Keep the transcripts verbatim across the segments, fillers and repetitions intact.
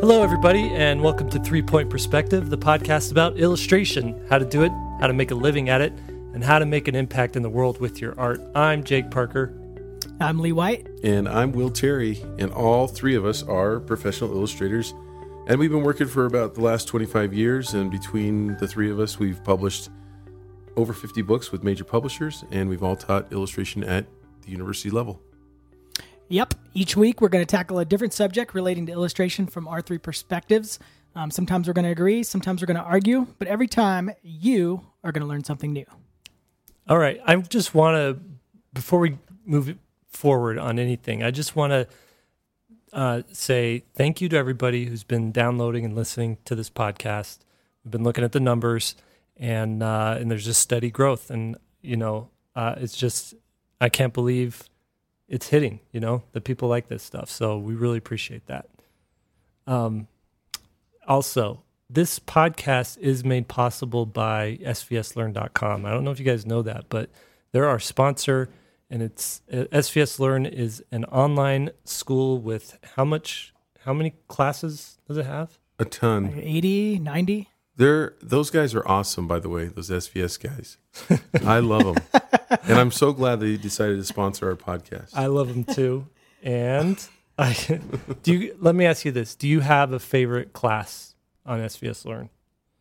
Hello, everybody, and welcome to Three Point Perspective, the podcast about illustration, how to do it, how to make a living at it, and how to make an impact in the world with your art. I'm Jake Parker. I'm Lee White. And I'm Will Terry, and all three of us are professional illustrators. And we've been working for about the last twenty-five years, and between the three of us, we've published over fifty books with major publishers, and we've all taught illustration at the university level. Yep. Each week, we're going to tackle a different subject relating to illustration from our three perspectives. Um, sometimes we're going to agree, sometimes we're going to argue, but every time you are going to learn something new. All right. I just want to, before we move forward on anything, I just want to uh, say thank you to everybody who's been downloading and listening to this podcast. We've been looking at the numbers, and uh, and there's just steady growth. And, you know, uh, it's just, I can't believe it's hitting, you know, that people like this stuff. So we really appreciate that. Um, also, this podcast is made possible by S V S learn dot com. I don't know if you guys know that, but they're our sponsor, and it's uh, S V S Learn is an online school with how much, how many classes does it have? A ton. Like eighty, ninety They're, those guys are awesome, by the way, those S V S guys. I love them. And I'm so glad that you decided to sponsor our podcast. I love them too. And I do you, let me ask you this. Do you have a favorite class on S V S Learn?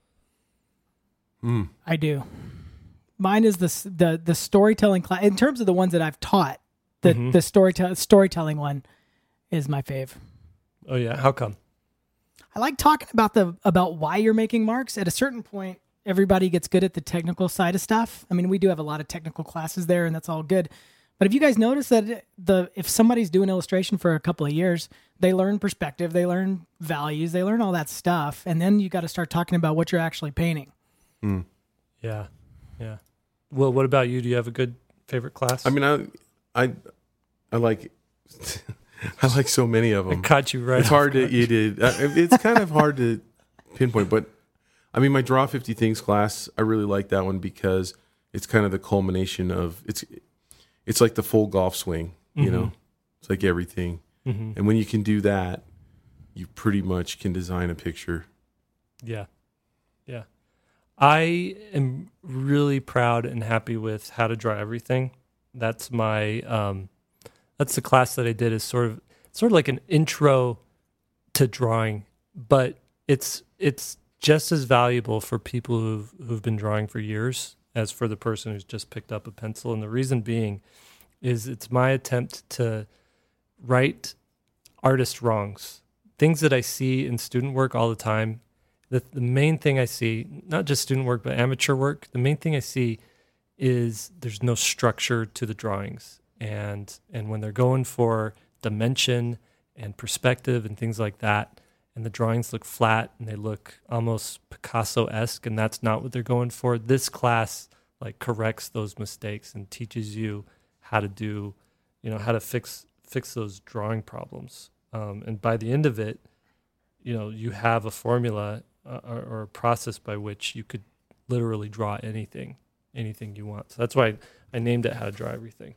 Mm. I do. Mine is the the the storytelling class. In terms of the ones that I've taught, the Mm-hmm. the storytell storytelling one is my fave. Oh yeah, how come? I like talking about the about why you're making marks. At a certain point, everybody gets good at the technical side of stuff. I mean, we do have a lot of technical classes there, and that's all good. But if you guys notice that the if somebody's doing illustration for a couple of years, they learn perspective, they learn values, they learn all that stuff, and then you got to start talking about what you're actually painting. Mm. Yeah, yeah. Well, what about you? Do you have a good favorite class? I mean, I, I, I like, I like so many of I them. caught you right. It's hard to, you did. uh, It's kind of hard to pinpoint, but I mean, my Draw fifty Things class, I really like that one because it's kind of the culmination of, it's, it's like the full golf swing, you Mm-hmm. know, it's like everything. Mm-hmm. And when you can do that, you pretty much can design a picture. Yeah, yeah. I am really proud and happy with How to Draw Everything. That's my, um, that's the class that I did is sort of, sort of like an intro to drawing, but it's, it's just as valuable for people who've, who've been drawing for years as for the person who's just picked up a pencil. And the reason being is it's my attempt to right artist wrongs, things that I see in student work all the time. The, the main thing I see, not just student work, but amateur work, the main thing I see is there's no structure to the drawings. And and when they're going for dimension and perspective and things like that, and the drawings look flat and they look almost Picasso-esque, and that's not what they're going for, this class like corrects those mistakes and teaches you how to do, you know, how to fix fix those drawing problems. Um, and by the end of it, you know, you have a formula uh, or, or a process by which you could literally draw anything, anything you want. So that's why I named it How to Draw Everything.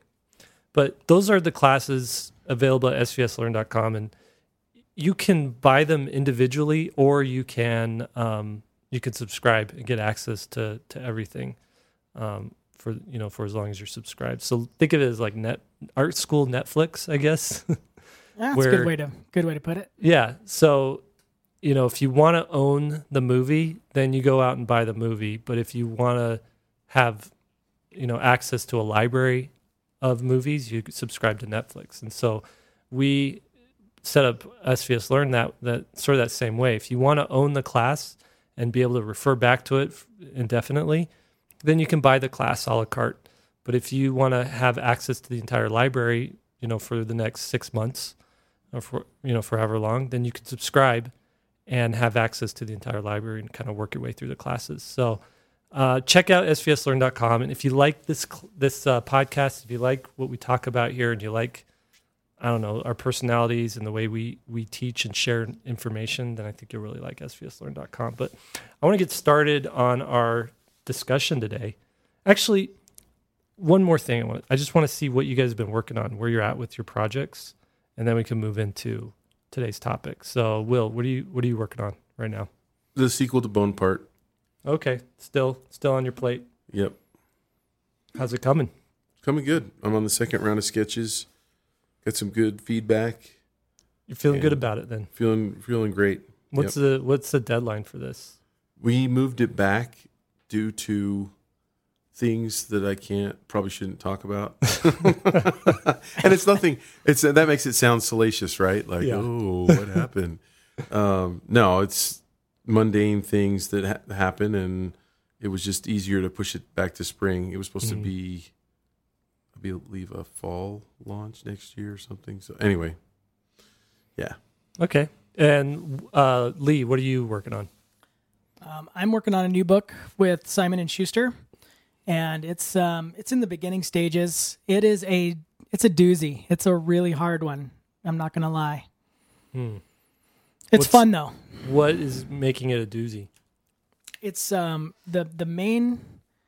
But those are the classes available at S V S learn dot com, and you can buy them individually, or you can um, you can subscribe and get access to to everything um, for you know for as long as you're subscribed. So think of it as like net art school Netflix, I guess. That's Where- a good way to good way to put it. Yeah. So, you know, if you want to own the movie, then you go out and buy the movie. But if you want to have, you know, access to a library of movies, you subscribe to Netflix. And so we set up S V S Learn that, that sort of that same way. If you want to own the class and be able to refer back to it indefinitely, then you can buy the class a la carte. But if you want to have access to the entire library, you know, for the next six months, or for, you know, for however long, then you can subscribe and have access to the entire library and kind of work your way through the classes. So uh, check out S V S learn dot com. And if you like this this uh, podcast, if you like what we talk about here, and you like, I don't know, our personalities and the way we, we teach and share information, then I think you'll really like S V S learn dot com. But I want to get started on our discussion today. Actually, one more thing. I, want, I just want to see what you guys have been working on, where you're at with your projects, and then we can move into today's topic. So, Will, what are you what are you working on right now? The sequel to Bonaparte. Okay, still still on your plate. Yep. How's it coming? Coming good. I'm on the second round of sketches. Got some good feedback. You're feeling good And about it then. Feeling feeling great. What's Yep. the what's the deadline for this? We moved it back due to things that I can't, probably shouldn't talk about. And it's nothing, it's that makes it sound salacious, right? Like, Yeah. oh, what happened? um, no, it's mundane things that ha- happen, and it was just easier to push it back to spring. It was supposed Mhm. to be, I believe, a fall launch next year or something. So anyway, yeah. Okay. And uh, Lee, what are you working on? Um, I'm working on a new book with Simon and Schuster, and it's um, it's in the beginning stages. It is a it's a doozy. It's a really hard one. I'm not gonna lie. Hmm. It's What's- fun though. What is making it a doozy? It's um, the the main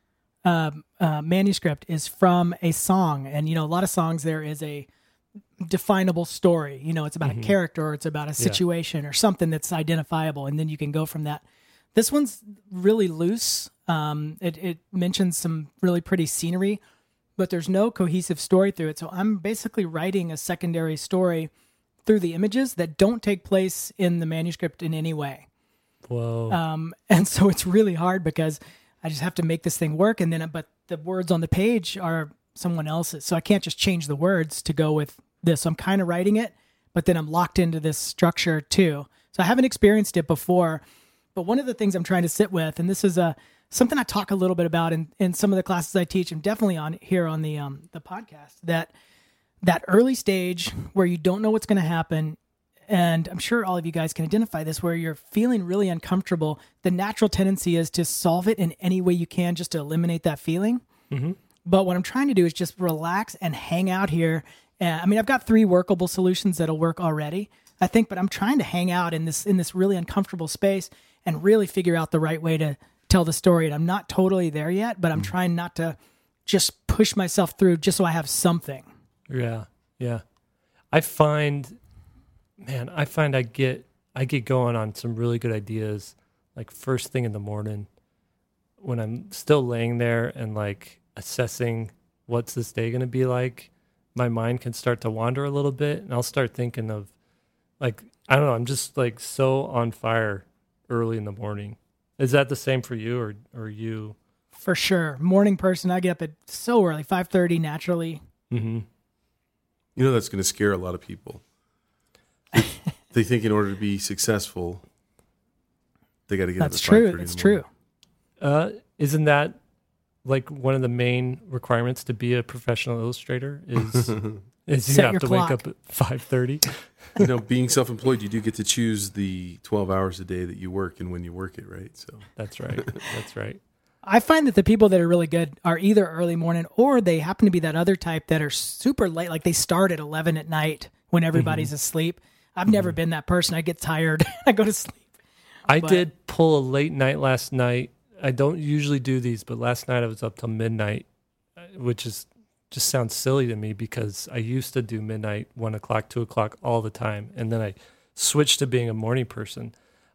uh, uh, manuscript is from a song, and you know a lot of songs there is a definable story. You know, it's about Mhm. a character, or it's about a situation, or something that's identifiable, and then you can go from that. This one's really loose. Um, it it mentions some really pretty scenery, but there's no cohesive story through it. So I'm basically writing a secondary story through the images that don't take place in the manuscript in any way. Whoa. Um, and so it's really hard because I just have to make this thing work. And then, but the words on the page are someone else's. So I can't just change the words to go with this. So I'm kind of writing it, but then I'm locked into this structure too. So I haven't experienced it before, but one of the things I'm trying to sit with, and this is a, something I talk a little bit about in, in some of the classes I teach, and definitely on here on the, um, the podcast, that that early stage where you don't know what's going to happen. And I'm sure all of you guys can identify this, where you're feeling really uncomfortable. The natural tendency is to solve it in any way you can just to eliminate that feeling. Mm-hmm. But what I'm trying to do is just relax and hang out here. And I mean, I've got three workable solutions that'll work already, I think, but I'm trying to hang out in this, in this really uncomfortable space and really figure out the right way to tell the story. And I'm not totally there yet, but I'm mm-hmm. trying not to just push myself through just so I have something. Yeah. Yeah. I find, man, I find I get, I get going on some really good ideas, like first thing in the morning when I'm still laying there and like assessing what's this day going to be like. My mind can start to wander a little bit, and I'll start thinking of like, I don't know, I'm just like so on fire early in the morning. Is that the same for you, or, or you? For sure. Morning person. I get up at so early, five thirty naturally. Mm-hmm. You know, that's going to scare a lot of people. They, they think in order to be successful, they got to get That's up at true. five thirty It's in the true. morning. Uh, isn't that like one of the main requirements to be a professional illustrator is, is you Set have your to clock. wake up at five thirty? You know, being self-employed, you do get to choose the twelve hours a day that you work and when you work it, right? So That's right. That's right. I find that the people that are really good are either early morning or they happen to be that other type that are super late. Like they start at eleven at night when everybody's Mm-hmm. asleep. I've never been that person. I get tired. I go to sleep. I But- did pull a late night last night. I don't usually do these, but last night I was up till midnight, uh, which is just sounds silly to me because I used to do midnight, one o'clock, two o'clock all the time, and then I switched to being a morning person.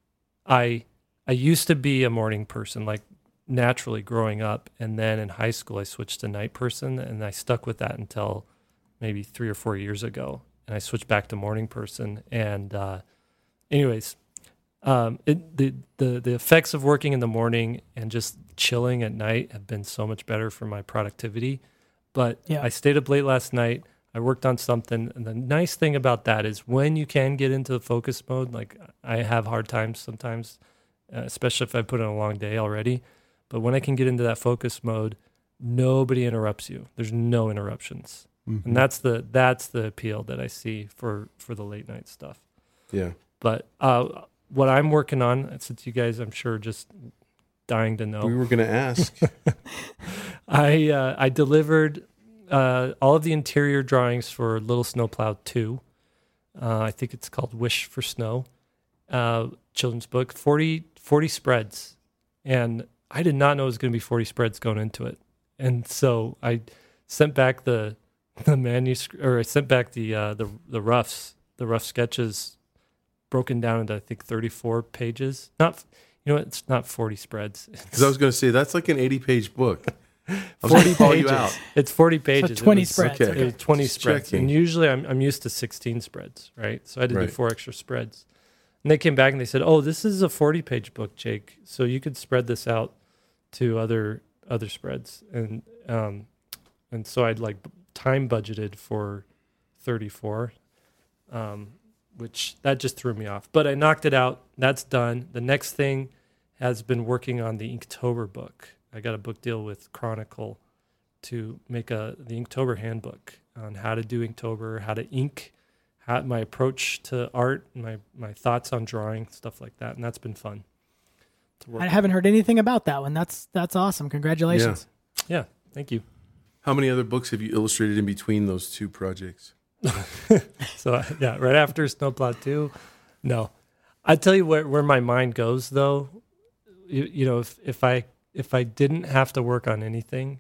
I I used to be a morning person, like naturally growing up, and then in high school I switched to night person, and I stuck with that until maybe three or four years ago, and I switched back to morning person. And uh, anyways. Um, it, the, the, the effects of working in the morning and just chilling at night have been so much better for my productivity. But Yeah. I stayed up late last night. I worked on something. And the nice thing about that is when you can get into the focus mode, like I have hard times sometimes, uh, especially if I put in a long day already. But when I can get into that focus mode, nobody interrupts you. There's no interruptions. mm-hmm. And that's the, that's the appeal that I see for, for the late night stuff. yeah. But, uh, what I'm working on, since you guys, I'm sure, just dying to know, We were going to ask. I uh, I delivered uh, all of the interior drawings for Little Snowplow two. Uh, I think it's called Wish for Snow, uh, children's book, forty, forty spreads. And I did not know it was going to be forty spreads going into it. And so I sent back the the manuscript, or I sent back the uh, the the roughs, the rough sketches broken down into I think thirty-four pages. Not, you know, what? It's not forty spreads. Because I was going to say that's like an eighty-page book. forty call you pages. out. It's forty pages. So twenty It was- spreads. okay. Okay. It was twenty Just spreads, checking. and usually I'm I'm used to sixteen spreads, right? So I had to Right. do four extra spreads. And they came back and they said, "Oh, this is a forty-page book, Jake. So you could spread this out to other other spreads." And um, and so I'd like time budgeted for thirty-four, um, which that just threw me off. But I knocked it out. That's done. The next thing has been working on the Inktober book. I got a book deal with Chronicle to make a the Inktober handbook on how to do Inktober, how to ink, how, my approach to art, my my thoughts on drawing, stuff like that, and that's been fun. To work I haven't heard anything about that one. That's that's awesome. Congratulations. Yeah, thank you. How many other books have you illustrated in between those two projects? So yeah, right after Snowplow two, no, I tell you where where my mind goes though. You, you know, if if I if I didn't have to work on anything,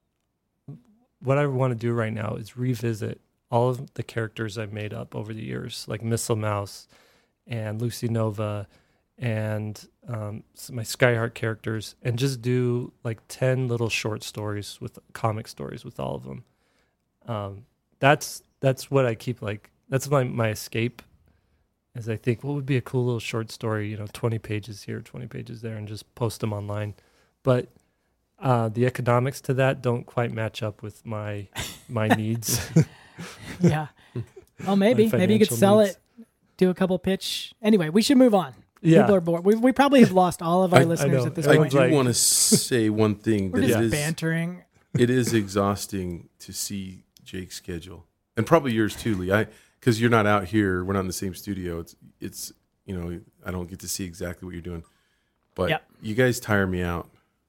what I want to do right now is revisit all of the characters I've made up over the years, like Missile Mouse and Lucy Nova and um, some of my Skyheart characters, and just do like ten little short stories with comic stories with all of them. Um, that's that's what I keep like. That's my my escape. As I think, what would be a cool little short story? You know, twenty pages here, twenty pages there, and just post them online. But uh, the economics to that don't quite match up with my my needs. Yeah. Well, maybe My maybe you could financial sell needs. it, do a couple pitch. Anyway, we should move on. Yeah. People are bored. We we probably have lost all of our I- I listeners know. at this I Everyone's do point. like- want to say one thing We're that just it is bantering. it is exhausting to see Jake's schedule, and probably yours too, Lee. I because you're not out here, we're not in the same studio. It's it's you know I don't get to see exactly what you're doing, but Yep. you guys tire me out.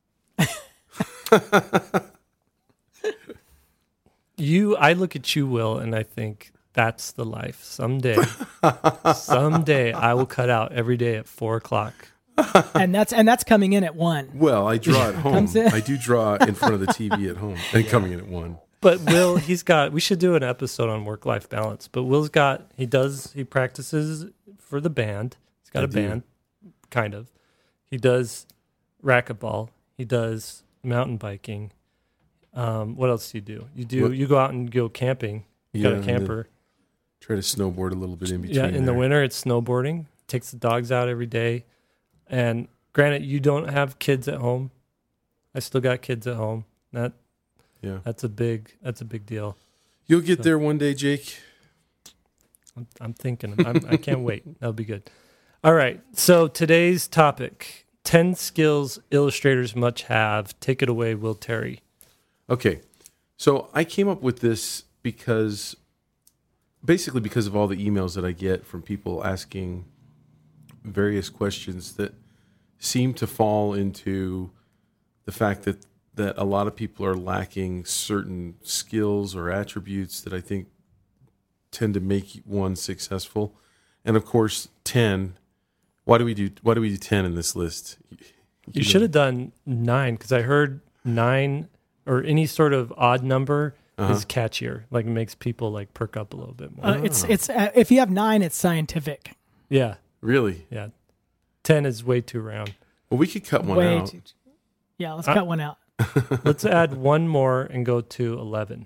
You, I look at you, Will, and I think that's the life. Someday, someday, I will cut out every day at four o'clock. and that's and that's coming in at one. Well, I draw at home. Comes in. I do draw in front of the T V at home, and coming in at one. But Will, he's got. We should do an episode on work-life balance. But Will's got. He does. He practices for the band. He's got I a do. band, kind of. He does racquetball. He does mountain biking. Um, what else do you do? You do. What- You go out and go camping. You Yeah, got a and then camper. Try to snowboard a little bit in between. Yeah, in the there. winter it's snowboarding. Takes the dogs out every day. And granted, you don't have kids at home. I still got kids at home. That Yeah, that's a big that's a big deal. you'll get So- there one day, Jake. I'm, I'm thinking. I'm, I can't wait. That'll be good. All right. So today's topic: ten skills illustrators must have. Take it away, Will Terry. Okay, so I came up with this because, basically, because of all the emails that I get from people asking various questions that seem to fall into the fact that that a lot of people are lacking certain skills or attributes that I think tend to make one successful. And of course, ten. Why do we do? Why do we do ten in this list? You should have done nine because I heard nine or any sort of odd number Uh-huh. is catchier. Like it makes people like perk up a little bit more. Uh, it's it's uh, if you have nine, it's scientific. yeah, Really? yeah. Ten is way too round. Well, we could cut one Way out. too. Yeah, let's Uh, cut one out. Let's add one more and go to eleven.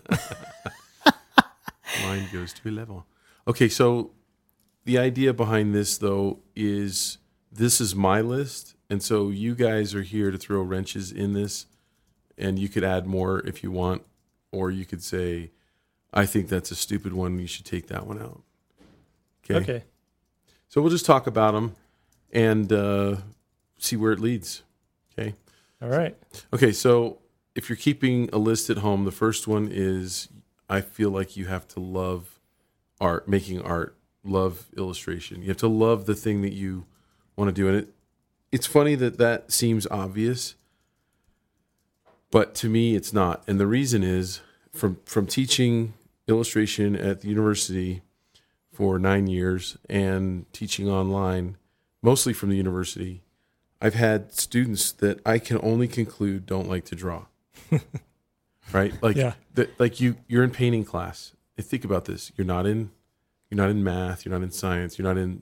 Line goes to eleven. Okay, so the idea behind this, though, is this is my list, and so you guys are here to throw wrenches in this, and you could add more if you want, or you could say, I think that's a stupid one, you should take that one out. Okay? Okay. So we'll just talk about them and uh, see where it leads. Okay? All right. Okay, so if you're keeping a list at home, the first one is I feel like you have to love art, making art, love illustration. You have to love the thing that you want to do. And it, it's funny that that seems obvious, but to me it's not. And the reason is from, from teaching illustration at the university for nine years and teaching online, mostly from the university, I've had students that I can only conclude don't like to draw. Right? Like Yeah. that like you you're in painting class. And think about this. You're not in you're not in math, you're not in science, you're not in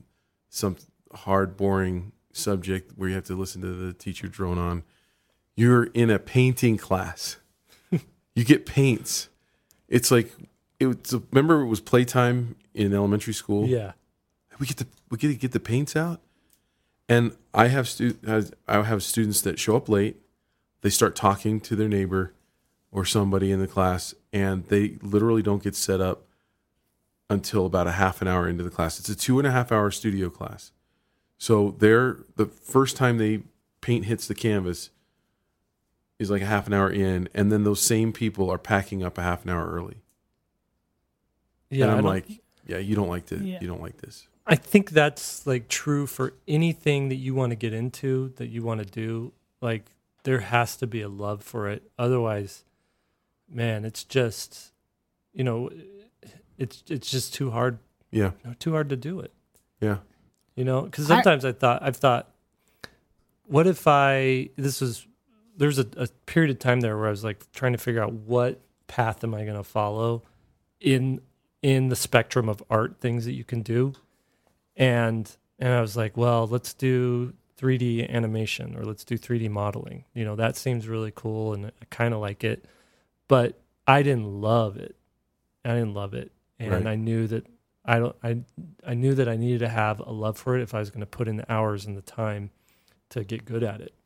some hard, boring subject where you have to listen to the teacher drone on. You're in a painting class. You get paints. It's like it was. Remember, it was playtime in elementary school. Yeah, we get to we get to get the paints out, and I have stu- I have students that show up late. They start talking to their neighbor or somebody in the class, and they literally don't get set up until about a half an hour into the class. It's a two and a half hour studio class. So they're the first time they paint hits the canvas is like a half an hour in, and then those same people are packing up a half an hour early. yeah. and I I'm don't- like, yeah, you don't like to, Yeah. you don't like this. I think that's like true for anything that you want to get into, that you want to do. Like there has to be a love for it. Otherwise, man, it's just, you know, it's it's just too hard, Yeah, too hard to do it. yeah, You know, because I- sometimes I, thought I've thought, what if I? This was there's a, a period of time there where I was like trying to figure out what path am I going to follow in in the spectrum of art things that you can do, and and I was like, well, let's do three D animation or let's do three D modeling. You know, that seems really cool and I kind of like it, but I didn't love it. I didn't love it, and Right. I knew that. I don't. I I knew that I needed to have a love for it if I was going to put in the hours and the time to get good at it.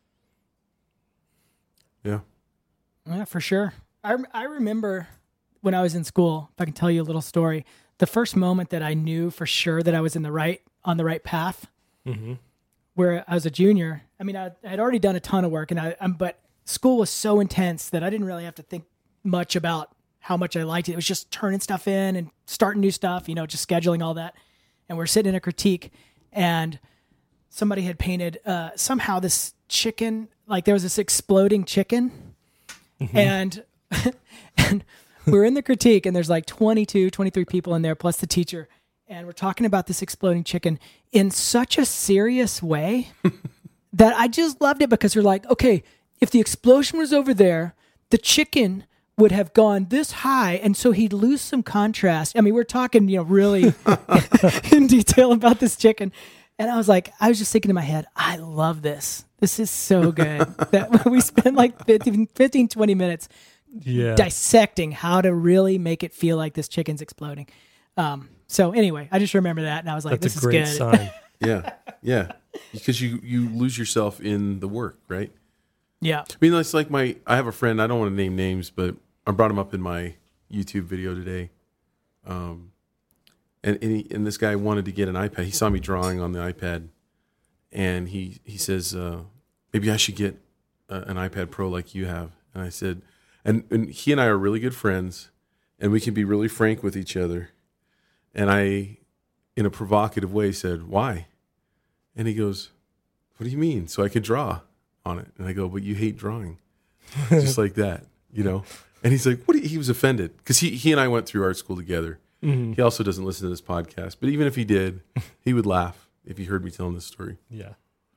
yeah. Yeah, for sure. I, rem- I remember when I was in school, if I can tell you a little story, the first moment that I knew for sure that I was in the right, on the right path, Mm-hmm. where I was a junior. I mean, I had already done a ton of work, and I, um, but school was so intense that I didn't really have to think much about how much I liked it. It was just turning stuff in and starting new stuff, you know, just scheduling all that. And we're sitting in a critique, and somebody had painted uh, somehow this chicken, like there was this exploding chicken, and and we're in the critique, and there's like twenty-two, twenty-three people in there plus the teacher, and we're talking about this exploding chicken in such a serious way that I just loved it, because you're like, okay, if the explosion was over there, the chicken would have gone this high, and so he'd lose some contrast. I mean, we're talking, you know, really in detail about this chicken. And I was like, I was just thinking in my head, I love this. This is so good. That we spent like fifteen, fifteen, twenty minutes Yeah. dissecting how to really make it feel like this chicken's exploding. Um, so anyway, I just remember that, and I was like, That's this a great is good. sign. Yeah, yeah, because you you lose yourself in the work, right? Yeah. I mean, it's like my. I have a friend. I don't want to name names, but I brought him up in my YouTube video today. Um, and and, he, and this guy wanted to get an iPad. He saw me drawing on the iPad, and he he says, uh, maybe I should get uh, an iPad Pro like you have. And I said, and and he and I are really good friends, and we can be really frank with each other. And I, in a provocative way, said, why? And he goes, what do you mean? So I could draw on it. And I go, but you hate drawing. Just like that, you know? And he's like, what? Do you, he was offended because he, he and I went through art school together. Mm-hmm. He also doesn't listen to this podcast, but even if he did, he would laugh if he heard me telling this story. Yeah.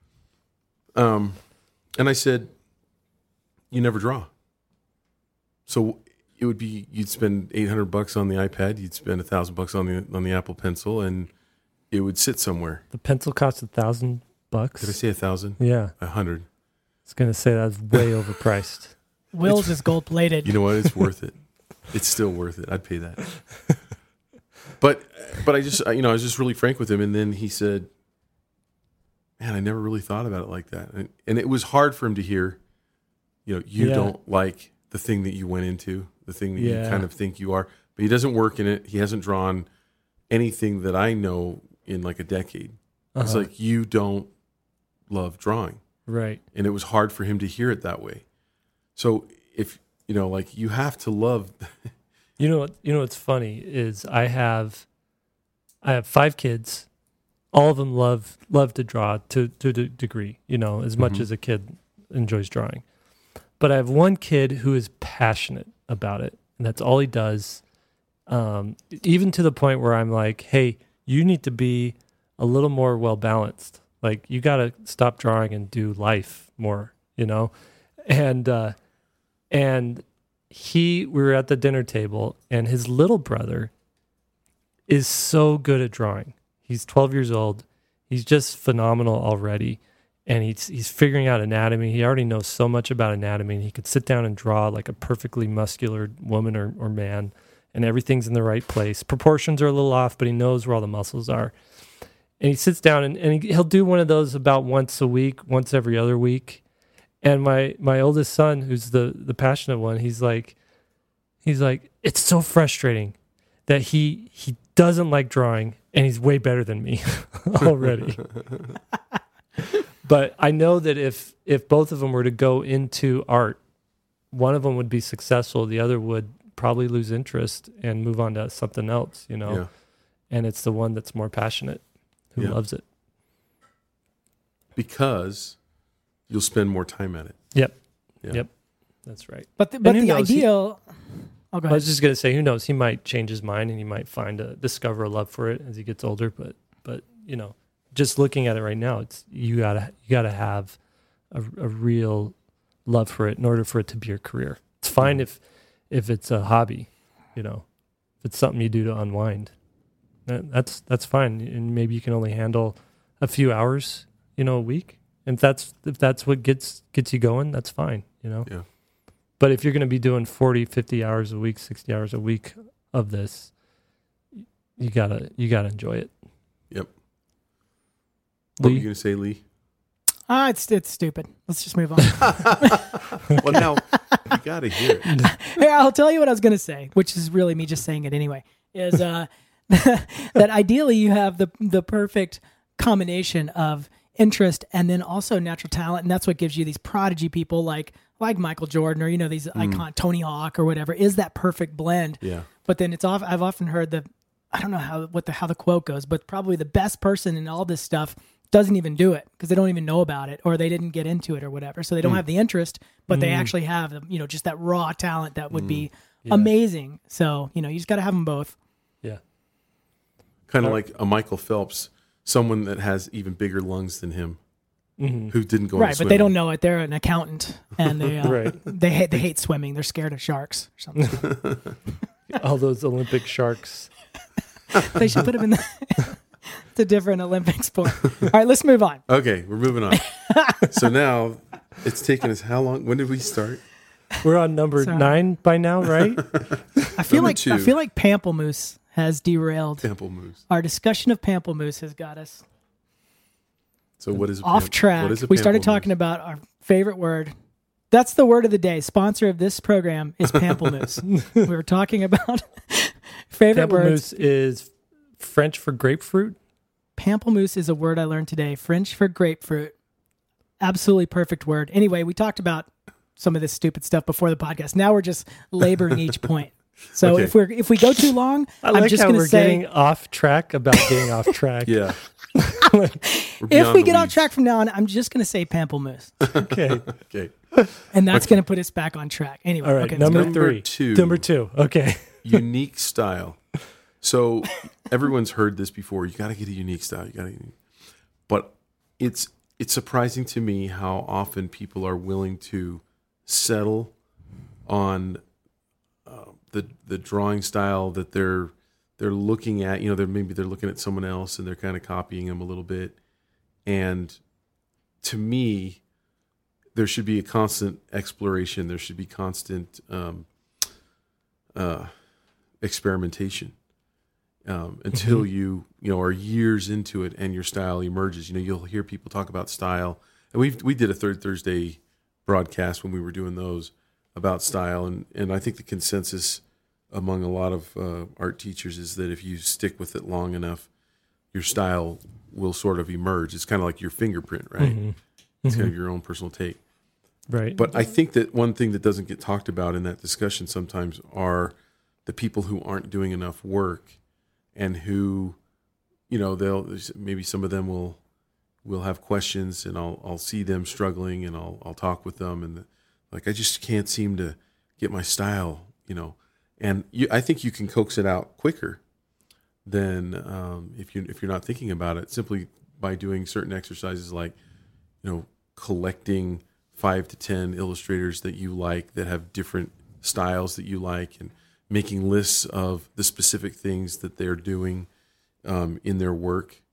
Um, and I said, you never draw. So it would be, you'd spend eight hundred bucks on the iPad, you'd spend a thousand bucks on the, on the Apple Pencil, and it would sit somewhere. The pencil costs a thousand bucks. Did I say a thousand? Yeah. A hundred. I was going to say that's way overpriced. Will's is gold plated. You know what? It's worth it. It's still worth it. I'd pay that. But, but I just, you know, I was just really frank with him. And then he said, man, I never really thought about it like that. And, and it was hard for him to hear, you know, you Yeah. don't like the thing that you went into, the thing that Yeah. you kind of think you are, but he doesn't work in it. He hasn't drawn anything that I know in like a decade. It's Uh-huh. like, you don't love drawing. Right. And it was hard for him to hear it that way. So if, you know, like you have to love, You know what? You know what's funny is I have, I have five kids. All of them love love to draw to to a degree. You know, as much Mhm. as a kid enjoys drawing. But I have one kid who is passionate about it, and that's all he does. Um, even to the point where I'm like, "Hey, you need to be a little more well balanced. Like, you got to stop drawing and do life more." You know, and uh, and he, we were at the dinner table, and his little brother is so good at drawing. He's twelve years old. He's just phenomenal already. And he's he's figuring out anatomy. He already knows so much about anatomy, and he could sit down and draw like a perfectly muscular woman or, or man, and everything's in the right place. Proportions are a little off, but he knows where all the muscles are. And he sits down, and, and he, he'll do one of those about once a week, once every other week. And my my oldest son, who's the the passionate one, he's like, he's like, it's so frustrating that he he doesn't like drawing, and he's way better than me already. But I know that if if both of them were to go into art, one of them would be successful, the other would probably lose interest and move on to something else, you know. Yeah. And it's the one that's more passionate who Yeah. loves it. Because you'll spend more time at it. Yep. Yeah. Yep. That's right. But the, but who the knows? He- ideal. Oh, go I ahead. was just gonna say, who knows? He might change his mind and he might find a discover a love for it as he gets older. But but you know, just looking at it right now, it's you gotta you gotta have a, a real love for it in order for it to be your career. It's fine Mhm. if if it's a hobby, you know, if it's something you do to unwind. That, that's that's fine, and maybe you can only handle a few hours, you know, a week. And if that's if that's what gets gets you going, that's fine, you know. Yeah. But if you're going to be doing forty, fifty hours a week, sixty hours a week of this, you gotta you gotta enjoy it. Yep. What were Lee? you going to say, Lee? Ah, it's it's stupid. Let's just move on. Well, now you got to hear it. Here, I'll tell you what I was going to say, which is really me just saying it anyway. Is uh, that ideally you have the the perfect combination of interest and then also natural talent, and that's what gives you these prodigy people like like Michael Jordan or you know these icon Tony Hawk or whatever. Is that perfect blend? Yeah. But then it's off. I've often heard the I don't know how what the how the quote goes, but probably the best person in all this stuff doesn't even do it because they don't even know about it or they didn't get into it or whatever. So they don't have the interest, but they actually have the, you know, just that raw talent that would be Yeah. amazing. So, you know, you just got to have them both. Yeah. Kind of like a Michael Phelps, someone that has even bigger lungs than him, Mm-hmm. who didn't go Right. into But they don't swimming. know it. They're an accountant and they, uh, Right. they hate, they hate swimming. They're scared of sharks or something. All those Olympic sharks. They should put them in the, it's a different Olympic sport. All right, let's move on. Okay, we're moving on. So now it's taken us how long? When did we start? We're on number Sorry. nine by now, right? I feel Number like, two. I feel like Pamplemousse has derailed. Temple moves. Our discussion of Pamplemousse has got us So what is a off pam- track. What is a We started pamplemousse? talking about our favorite word. That's the word of the day. Sponsor of this program is Pamplemousse. We were talking about favorite words. Pamplemousse is French for grapefruit. Pamplemousse is a word I learned today. French for grapefruit. Absolutely perfect word. Anyway, we talked about some of this stupid stuff before the podcast. Now we're just laboring each point. So Okay. if we're if we go too long, I I'm like just how going we're to say getting off track about getting off track. Yeah. We're if beyond we the get off weeds. track from now on, I'm just going to say Pamplemousse, Okay. Okay. and that's going to put us back on track. Anyway, All right. okay, let's number go. Number three. two. Number two. Okay. Unique style. So everyone's heard this before. You got to get a unique style. You got to. But it's it's surprising to me how often people are willing to settle on uh, the the drawing style that they're they're looking at. You know, they're maybe they're looking at someone else and they're kind of copying them a little bit. And to me, there should be a constant exploration. There should be constant um, uh, experimentation um, until you you know are years into it and your style emerges. You know, you'll hear people talk about style, and we we did a Third Thursday broadcast when we were doing those about style, and and I think the consensus among a lot of uh, art teachers is that if you stick with it long enough, your style will sort of emerge. It's kind of like your fingerprint, right? Mhm. It's kind of your own personal take. Right. But I think that one thing that doesn't get talked about in that discussion sometimes are the people who aren't doing enough work and who, you know, they'll maybe some of them will will have questions, and I'll I'll see them struggling, and I'll I'll talk with them, and like I just can't seem to get my style, you know. And you, I think you can coax it out quicker than um, if you if you're not thinking about it, simply by doing certain exercises like, you know, collecting five to ten illustrators that you like that have different styles that you like, and making lists of the specific things that they're doing um, in their work,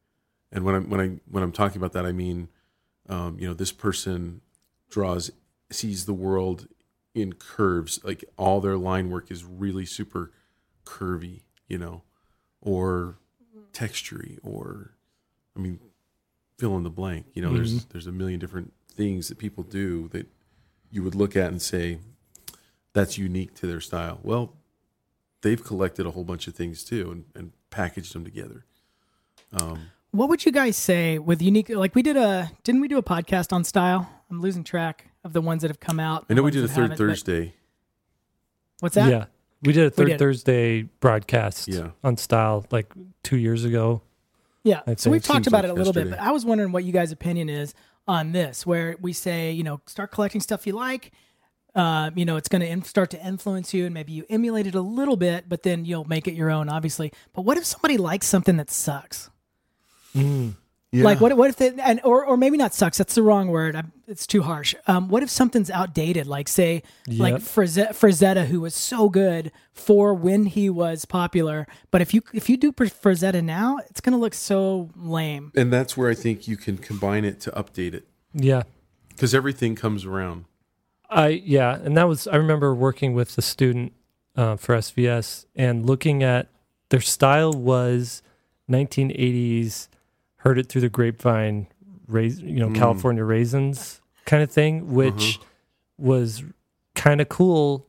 And when I'm when I when I'm talking about that, I mean, um, you know, this person draws sees the world in curves. Like all their line work is really super curvy, you know, or textury, or I mean, fill in the blank. You know, mm-hmm. there's there's a million different things that people do that you would look at and say that's unique to their style. Well, they've collected a whole bunch of things too and, and packaged them together. Um, what would you guys say with unique? Like we did a didn't we do a podcast on style? I'm losing track of the ones that have come out. I know we did a third Thursday. What's that? Yeah, we did a third did. Thursday broadcast yeah. on style like two years ago. Yeah, I'd so we've talked about like it a little yesterday. bit, but I was wondering what you guys' opinion is on this, where we say, you know, start collecting stuff you like. Uh, you know, it's going to in- start to influence you, and maybe you emulate it a little bit, but then you'll make it your own, obviously. But what if somebody likes something that sucks? Mm. Yeah. Like what? What if they, and or or maybe not sucks? That's the wrong word. I'm, it's too harsh. Um, what if something's outdated? Like say, Yep. like Frazetta, Frazetta, who was so good for when he was popular, but if you if you do Frazetta now, it's going to look so lame. And that's where I think you can combine it to update it, Yeah. because everything comes around. I yeah, and that was I remember working with the student uh, for S V S and looking at their style was nineteen eighties, heard it through the grapevine, rais- you know, Mm. California raisins kind of thing, which Uh-huh. was kind of cool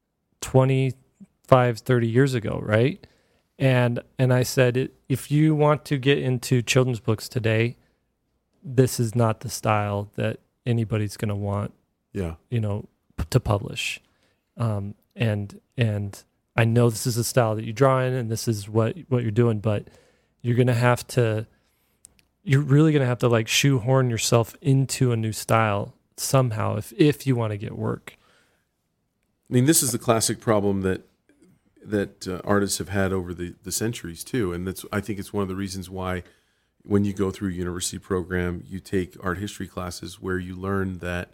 twenty-five, thirty years ago, right? And and I said, if you want to get into children's books today, this is not the style that anybody's going to want. Yeah. You know, p- to publish. Um, and and I know this is a style that you draw in and this is what, what you're doing, but you're going to have to, you're really going to have to like shoehorn yourself into a new style somehow if, if you want to get work. I mean, this is the classic problem that that uh, artists have had over the, the centuries too. And that's, I think it's one of the reasons why when you go through a university program, you take art history classes where you learn that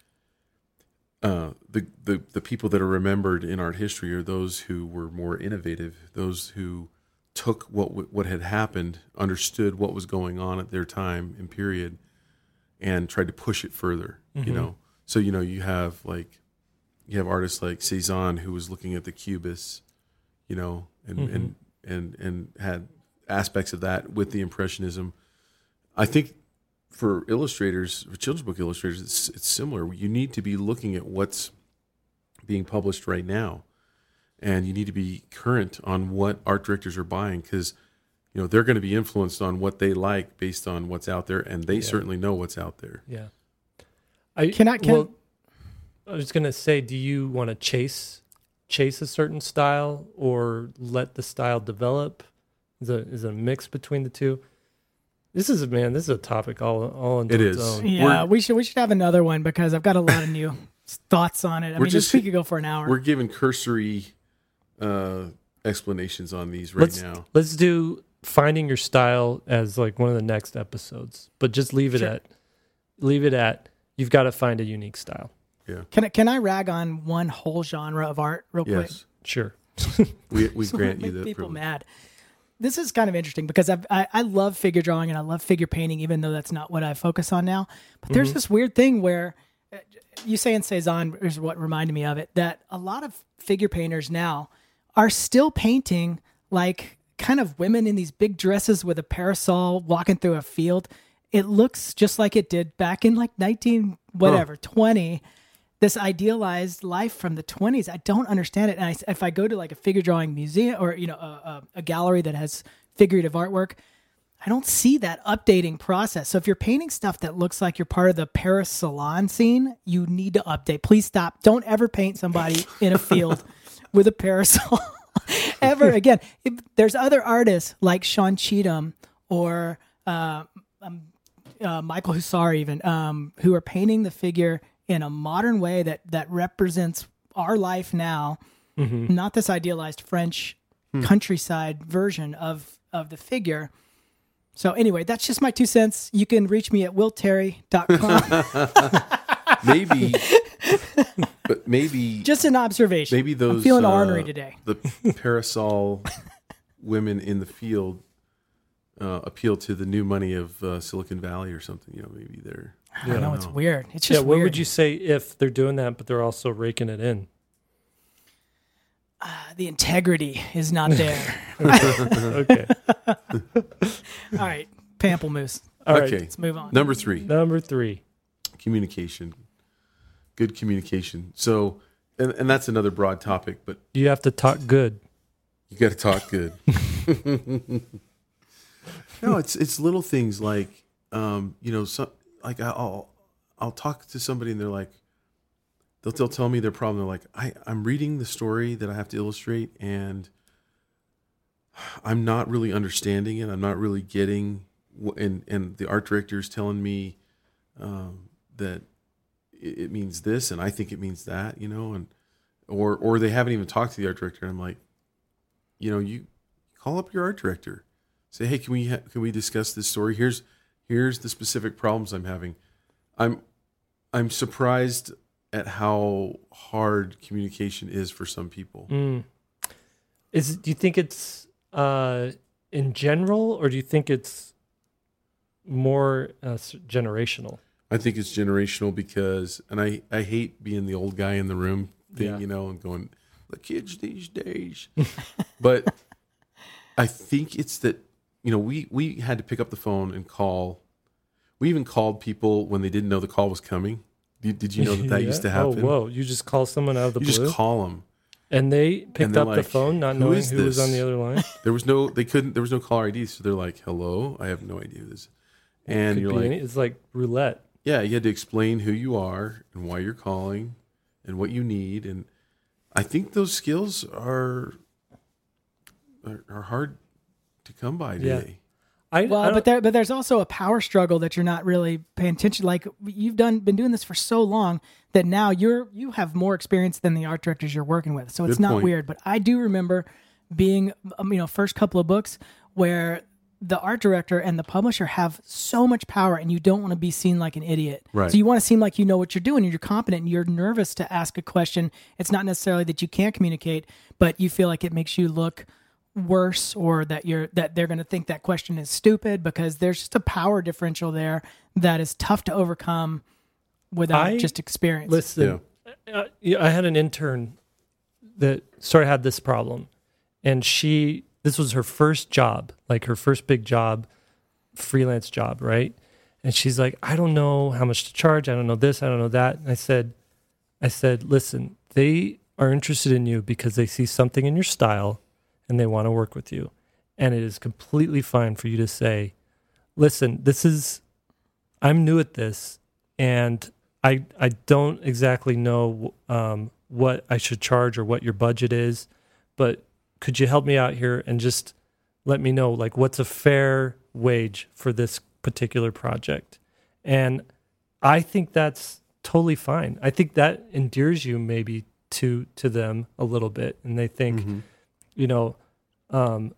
Uh, the, the the people that are remembered in art history are those who were more innovative, those who took what what had happened, understood what was going on at their time and period, and tried to push it further. Mm-hmm. You know, so you know you have like you have artists like Cezanne who was looking at the Cubists, you know, and Mm-hmm. and and and had aspects of that with the Impressionism. I think. For illustrators, for children's book illustrators, it's, it's similar. You need to be looking at what's being published right now, and you need to be current on what art directors are buying, because you know they're going to be influenced on what they like based on what's out there, and they Yeah. certainly know what's out there. Yeah. I Can I- can- well, I was going to say, do you want to chase chase a certain style or let the style develop? Is a is a mix between the two? This is a man. This is a topic all all into It its is. own. Yeah, We're- we should we should have another one because I've got a lot of new thoughts on it. I We're mean, just- this we could go for an hour. We're giving cursory uh, explanations on these right let's now. let's do finding your style as like one of the next episodes, but just leave it Sure. at leave it at you've got to find a unique style. Yeah. Can I, can I rag on one whole genre of art real quick? Yes. Sure. We we So grant make you the people privilege. mad. This is kind of interesting because I've, I I love figure drawing and I love figure painting, even though that's not what I focus on now. But there's this weird thing where uh, you saying Cezanne is what reminded me of it. That a lot of figure painters now are still painting like kind of women in these big dresses with a parasol walking through a field. It looks just like it did back in like nineteen whatever twenty. This idealized life from the twenties. I don't understand it. And I, if I go to like a figure drawing museum or, you know, a, a, a gallery that has figurative artwork, I don't see that updating process. So if you're painting stuff that looks like you're part of the Paris salon scene, you need to update. Please stop. Don't ever paint somebody in a field with a parasol ever again. If, there's other artists like Sean Cheatham or uh, um, uh, Michael Hussar even, um, who are painting the figure in a modern way that that represents our life now, Mm-hmm. not this idealized French countryside version of of the figure. So anyway, that's just my two cents. You can reach me at will terry dot com. Maybe, but maybe Just an observation. maybe those I'm feeling uh, ornery today. the parasol women in the field uh, appeal to the new money of uh, Silicon Valley or something. You know, maybe they're. I know, don't it's know. weird. It's just yeah, what weird. would you say if they're doing that, but they're also raking it in? Uh, the integrity is not there. Okay. All right, pamplemousse. All Okay. right. Let's move on. Number three, Number three. communication. Good communication. So, and, and that's another broad topic, but You have to talk good. you got to talk good. No, it's it's little things like, um, you know, some like I'll I'll talk to somebody and they're like, they'll they'll tell me their problem. They're like, I I'm reading the story that I have to illustrate and I'm not really understanding it. I'm not really getting, wh- and and the art director is telling me um, that it, it means this, and I think it means that, you know, and or or they haven't even talked to the art director. And I'm like, you know, you call up your art director, say, hey, can we ha- can we discuss this story? Here's here's the specific problems I'm having. I'm I'm surprised at how hard communication is for some people. Mm. Is do you think it's uh, in general, or do you think it's more uh, s- generational? I think it's generational because, and I, I hate being the old guy in the room thing, Yeah. you know, and going, the kids these days. But I think it's that, you know, we, we had to pick up the phone and call. We even called people when they didn't know the call was coming. Did, did you know that that Yeah. used to happen? Oh, whoa! You just call someone out of the You blue, just call them. and they picked they're up the like, phone, not "Who knowing is who was this?" on the other line. There was no, they couldn't, there was no caller I D. So they're like, hello, I have no idea who this is. And Could you're be like, any- it's like roulette. yeah, you had to explain who you are and why you're calling and what you need. And I think those skills are are, are hard to come by Yeah. today. I, I Well, don't- but there, but there's also a power struggle that you're not really paying attention. Like you've done, been doing this for so long that now you're you have more experience than the art directors you're working with. So it's Good not point. weird. But I do remember being, um, you know, first couple of books where the art director and the publisher have so much power, and you don't want to be seen like an idiot. Right. So you want to seem like you know what you're doing, and you're competent, and you're nervous to ask a question. It's not necessarily that you can't communicate, but you feel like it makes you look worse, or that you're that they're going to think that question is stupid, because there's just a power differential there that is tough to overcome without I- just experience. listen. Uh, yeah, I had an intern that sort of had this problem, and she this was her first job, like her first big job, freelance job, right? And she's like, I don't know how much to charge. I don't know this. I don't know that. And I said, I said, listen, they are interested in you because they see something in your style and they want to work with you. And it is completely fine for you to say, listen, this is, I'm new at this, and I I don't exactly know um, what I should charge or what your budget is, but could you help me out here and just let me know, like, what's a fair wage for this particular project? And I think that's totally fine. I think that endears you maybe to to them a little bit, and they think, Mhm. you know, um,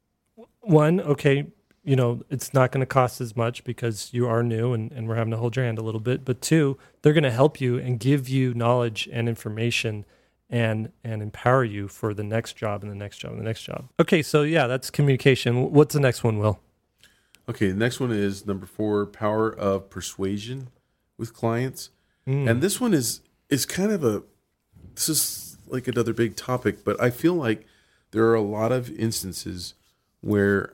one, okay, you know, it's not going to cost as much because you are new and, and we're having to hold your hand a little bit. But two, they're going to help you and give you knowledge and information and and empower you for the next job and the next job and the next job. Okay, so yeah, that's communication. What's the next one, Will? Okay, the next one is number four, power of persuasion with clients. Mm. And this one is is kind of a, this is like another big topic, but I feel like there are a lot of instances where,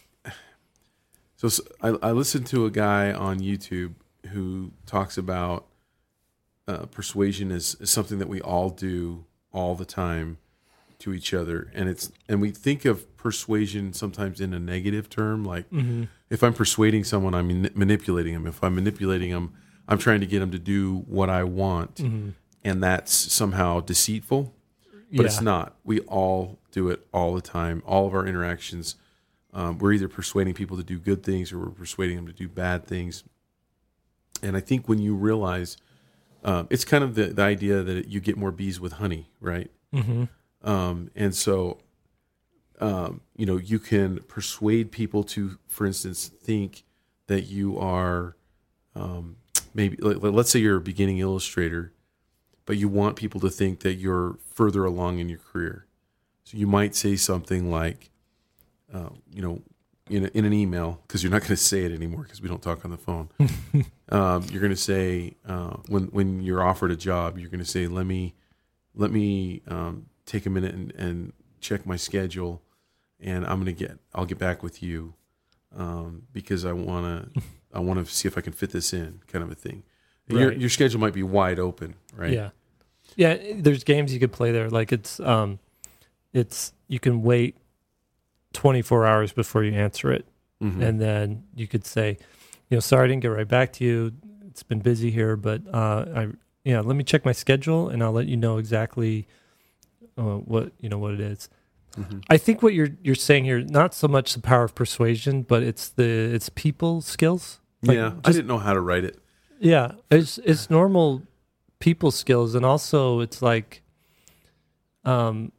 so s- I, I listened to a guy on YouTube who talks about uh, persuasion as, as something that we all do all the time to each other. And it's, and we think of persuasion sometimes in a negative term, like Mhm. if I'm persuading someone, I'm mani- manipulating them. If I'm manipulating them, I'm trying to get them to do what I want. Mhm. And that's somehow deceitful, but Yeah. it's not. We all do it all the time. All of our interactions, um, we're either persuading people to do good things or we're persuading them to do bad things. And I think when you realize, um, it's kind of the, the idea that you get more bees with honey, right? Mhm. Um, and so, um, you know, you can persuade people to, for instance, think that you are, um, maybe, like, let's say you're a beginning illustrator, but you want people to think that you're further along in your career. So you might say something like, uh, you know, in, a, in an email, because you're not going to say it anymore because we don't talk on the phone. um, you're going to say uh, when when you're offered a job, you're going to say, "Let me let me um, take a minute and, and check my schedule, and I'm going to get I'll get back with you um, because I want to I want to see if I can fit this in," kind of a thing. Right. Your your schedule might be wide open, right? Yeah, yeah. There's games you could play there. Like it's um, it's you can wait twenty-four hours before you answer it. Mm-hmm. And then you could say, you know, sorry, I didn't get right back to you. It's been busy here, but uh, I, yeah, let me check my schedule and I'll let you know exactly uh, what, you know, what it is. Mm-hmm. I think what you're, you're saying here, not so much the power of persuasion, but it's the, it's people skills. Like yeah. Just, I didn't know how to write it. Yeah. It's, it's normal people skills. And also it's like, um,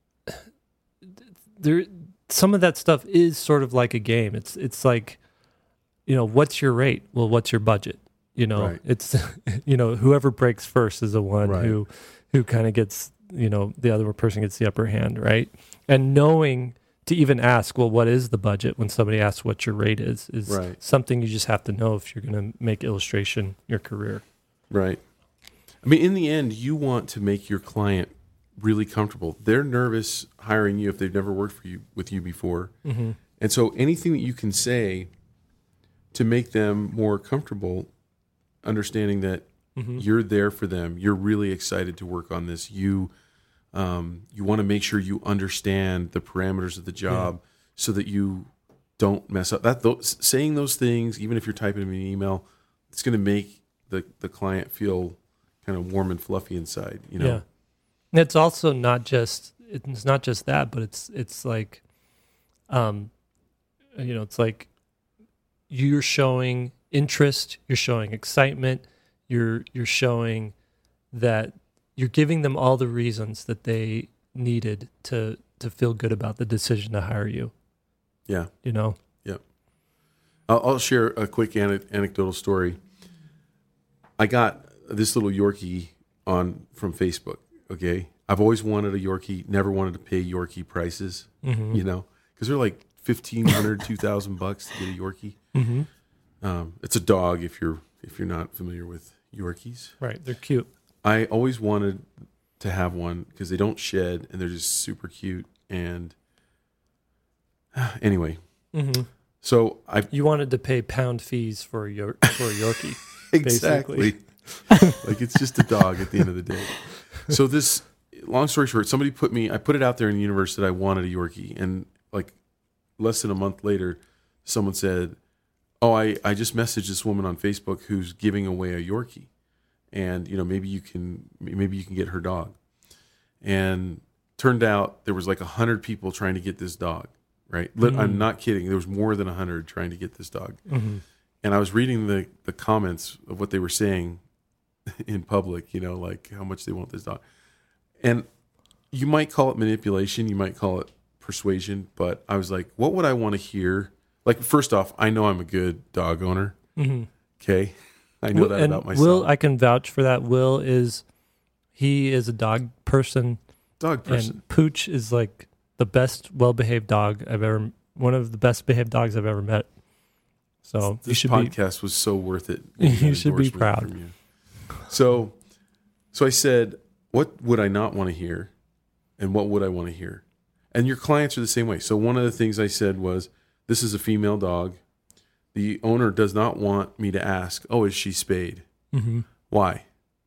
there, some of that stuff is sort of like a game. It's it's like, you know, what's your rate? Well, what's your budget? You know, right. It's, you know, whoever breaks first is the one right. who who kind of gets, you know, the other person gets the upper hand, right? And knowing to even ask, well, what is the budget when somebody asks what your rate is, is right. something you just have to know if you're going to make illustration your career. Right. I mean, in the end, you want to make your client really comfortable. They're nervous hiring you if they've never worked for you with you before. Mm-hmm. And so anything that you can say to make them more comfortable, understanding that mm-hmm. you're there for them, you're really excited to work on this. You um, you want to make sure you understand the parameters of the job yeah. so that you don't mess up. That those, saying those things, even if you're typing them in an email, it's going to make the, the client feel kind of warm and fluffy inside, you know? Yeah. It's also not just it's not just that, but it's it's like, um, you know, it's like you're showing interest, you're showing excitement, you're you're showing that you're giving them all the reasons that they needed to to feel good about the decision to hire you. Yeah, you know. Yeah, I'll, I'll share a quick ane- anecdotal story. I got this little Yorkie on from Facebook. Okay, I've always wanted a Yorkie, never wanted to pay Yorkie prices, mm-hmm. you know, because they're like fifteen hundred, two thousand bucks to get a Yorkie. Mm-hmm. Um, it's a dog if you're if you're not familiar with Yorkies. Right, they're cute. I always wanted to have one because they don't shed and they're just super cute. And anyway, mm-hmm. so I you wanted to pay pound fees for a Yor- for a Yorkie, exactly. Like it's just a dog at the end of the day. So this, long story short, somebody put me, I put it out there in the universe that I wanted a Yorkie. And like less than a month later, someone said, oh, I, I just messaged this woman on Facebook who's giving away a Yorkie. And, you know, maybe you can, maybe you can get her dog. And turned out there was like a hundred people trying to get this dog, right? Mm-hmm. I'm not kidding. There was more than a hundred trying to get this dog. Mm-hmm. And I was reading the, the comments of what they were saying in public, you know, like how much they want this dog. And you might call it manipulation, you might call it persuasion, but I was like, what would I want to hear? Like, first off, I know I'm a good dog owner. Mm-hmm. Okay. I know that and about myself. Will, I can vouch for that. Will is, he is a dog person. Dog person. And Pooch is like the best well-behaved dog I've ever, one of the best behaved dogs I've ever met. So this you should podcast be, was so worth it. You should be proud. So, so I said, what would I not want to hear? And what would I want to hear? And your clients are the same way. So one of the things I said was, this is a female dog. The owner does not want me to ask, oh, is she spayed? Mm-hmm. Why?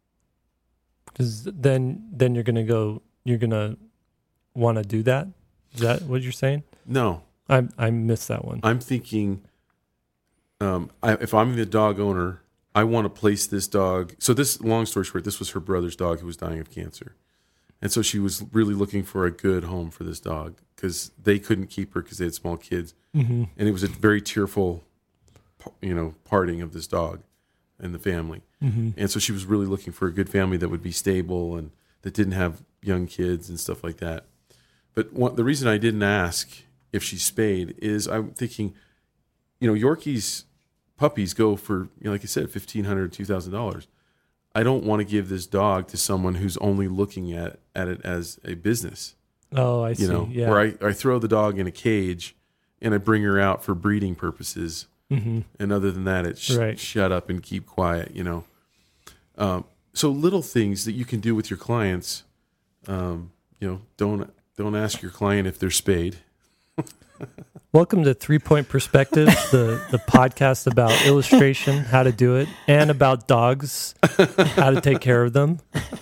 Because then, then you're going to go, you're going to want to do that? Is that what you're saying? No. I I missed that one. I'm thinking, um, I, if I'm the dog owner, I want to place this dog. So this, long story short, this was her brother's dog who was dying of cancer. And so she was really looking for a good home for this dog because they couldn't keep her because they had small kids. Mm-hmm. And it was a very tearful, you know, parting of this dog and the family. Mm-hmm. And so she was really looking for a good family that would be stable and that didn't have young kids and stuff like that. But one, the reason I didn't ask if she's spayed is I'm thinking, you know, Yorkies, puppies go for, you know, like I said, fifteen hundred dollars, two thousand dollars. I don't want to give this dog to someone who's only looking at, at it as a business. Oh, I see. You know, yeah. where I, I throw the dog in a cage and I bring her out for breeding purposes. Mm-hmm. And other than that, it's sh- Right. shut up and keep quiet, you know. Um, so little things that you can do with your clients, um, you know, don't don't ask your client if they're spayed. Welcome to Three Point Perspective, the, the podcast about illustration, how to do it, and about dogs, how to take care of them,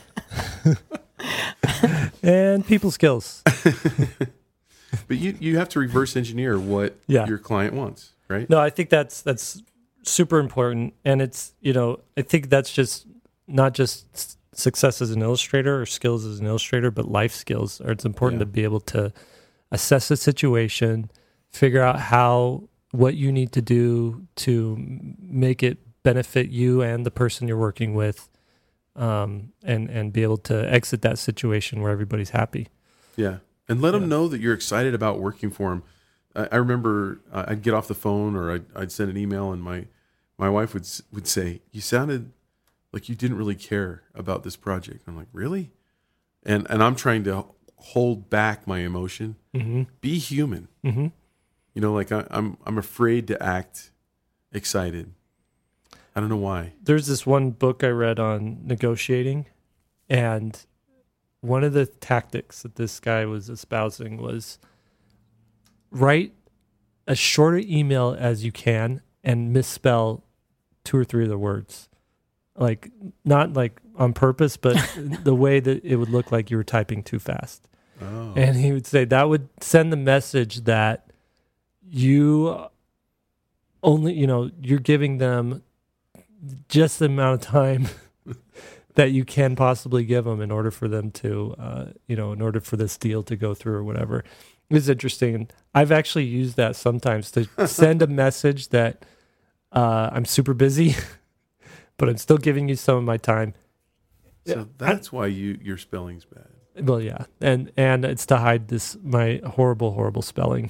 and people skills. But you, you have to reverse engineer what Yeah. your client wants, right? No, I think that's that's super important, and it's you know I think that's just not just s- success as an illustrator or skills as an illustrator, but life skills. Or it's important Yeah. to be able to assess the situation, figure out how what you need to do to m- make it benefit you and the person you're working with, um, and and be able to exit that situation where everybody's happy. Yeah. And let them Yeah. know that you're excited about working for them. I, I remember uh, I'd get off the phone or I'd, I'd send an email and my, my wife would s- would say, you sounded like you didn't really care about this project. I'm like, really? And and I'm trying to hold back my emotion. Mm-hmm. Be human. Mm-hmm. You know, like I, I'm I'm afraid to act excited. I don't know why. There's this one book I read on negotiating, and one of the tactics that this guy was espousing was write as short an email as you can and misspell two or three of the words. Like, not like on purpose, but the way that it would look like you were typing too fast. Oh. And he would say that would send the message that you only, you know, you're giving them just the amount of time that you can possibly give them in order for them to, uh, you know, in order for this deal to go through or whatever. It's interesting. And I've actually used that sometimes to send a message that uh, I'm super busy, but I'm still giving you some of my time. So Yeah. that's why you your spelling's bad. Well, yeah, and and it's to hide this my horrible, horrible spelling.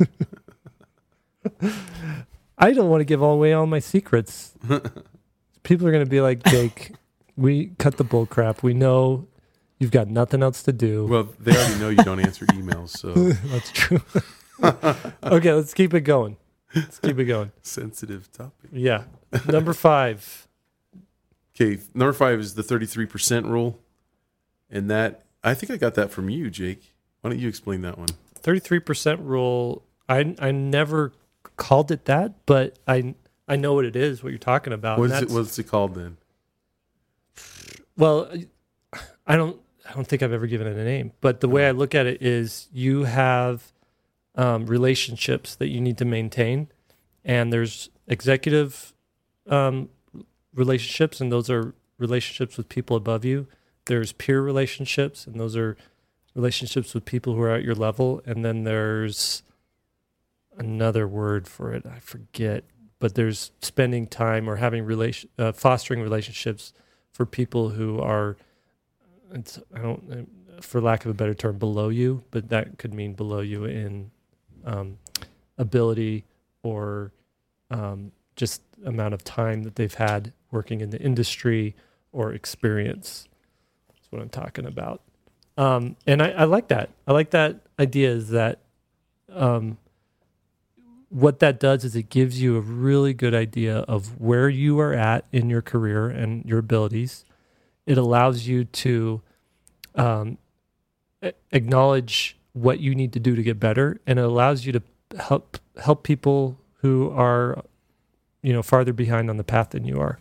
I don't want to give all away all my secrets. People are going to be like, Jake, we cut the bull crap. We know you've got nothing else to do. Well, they already know you don't answer emails, so That's true. Okay, let's keep it going. Let's keep it going. sensitive topic. Yeah. Number five. Okay, number five is the thirty-three percent rule. And that, I think I got that from you, Jake. Why don't you explain that one? thirty-three percent rule. I I never called it that, but I I know what it is, what you're talking about. What and is it, that's- what's it called then? Well, I don't I don't think I've ever given it a name, but the way I look at it is you have um, relationships that you need to maintain, and there's executive um, relationships, and those are relationships with people above you. There's peer relationships, and those are relationships with people who are at your level, and then there's another word for it, I forget, but there's spending time or having relation uh, fostering relationships for people who are, it's, I don't, for lack of a better term, below you, but that could mean below you in um, ability or um, just amount of time that they've had working in the industry or experience. That's what I'm talking about. Um, and I, I like that. I like that idea is that um, what that does is it gives you a really good idea of where you are at in your career and your abilities. It allows you to um, a- acknowledge what you need to do to get better, and it allows you to help help people who are, you know, farther behind on the path than you are.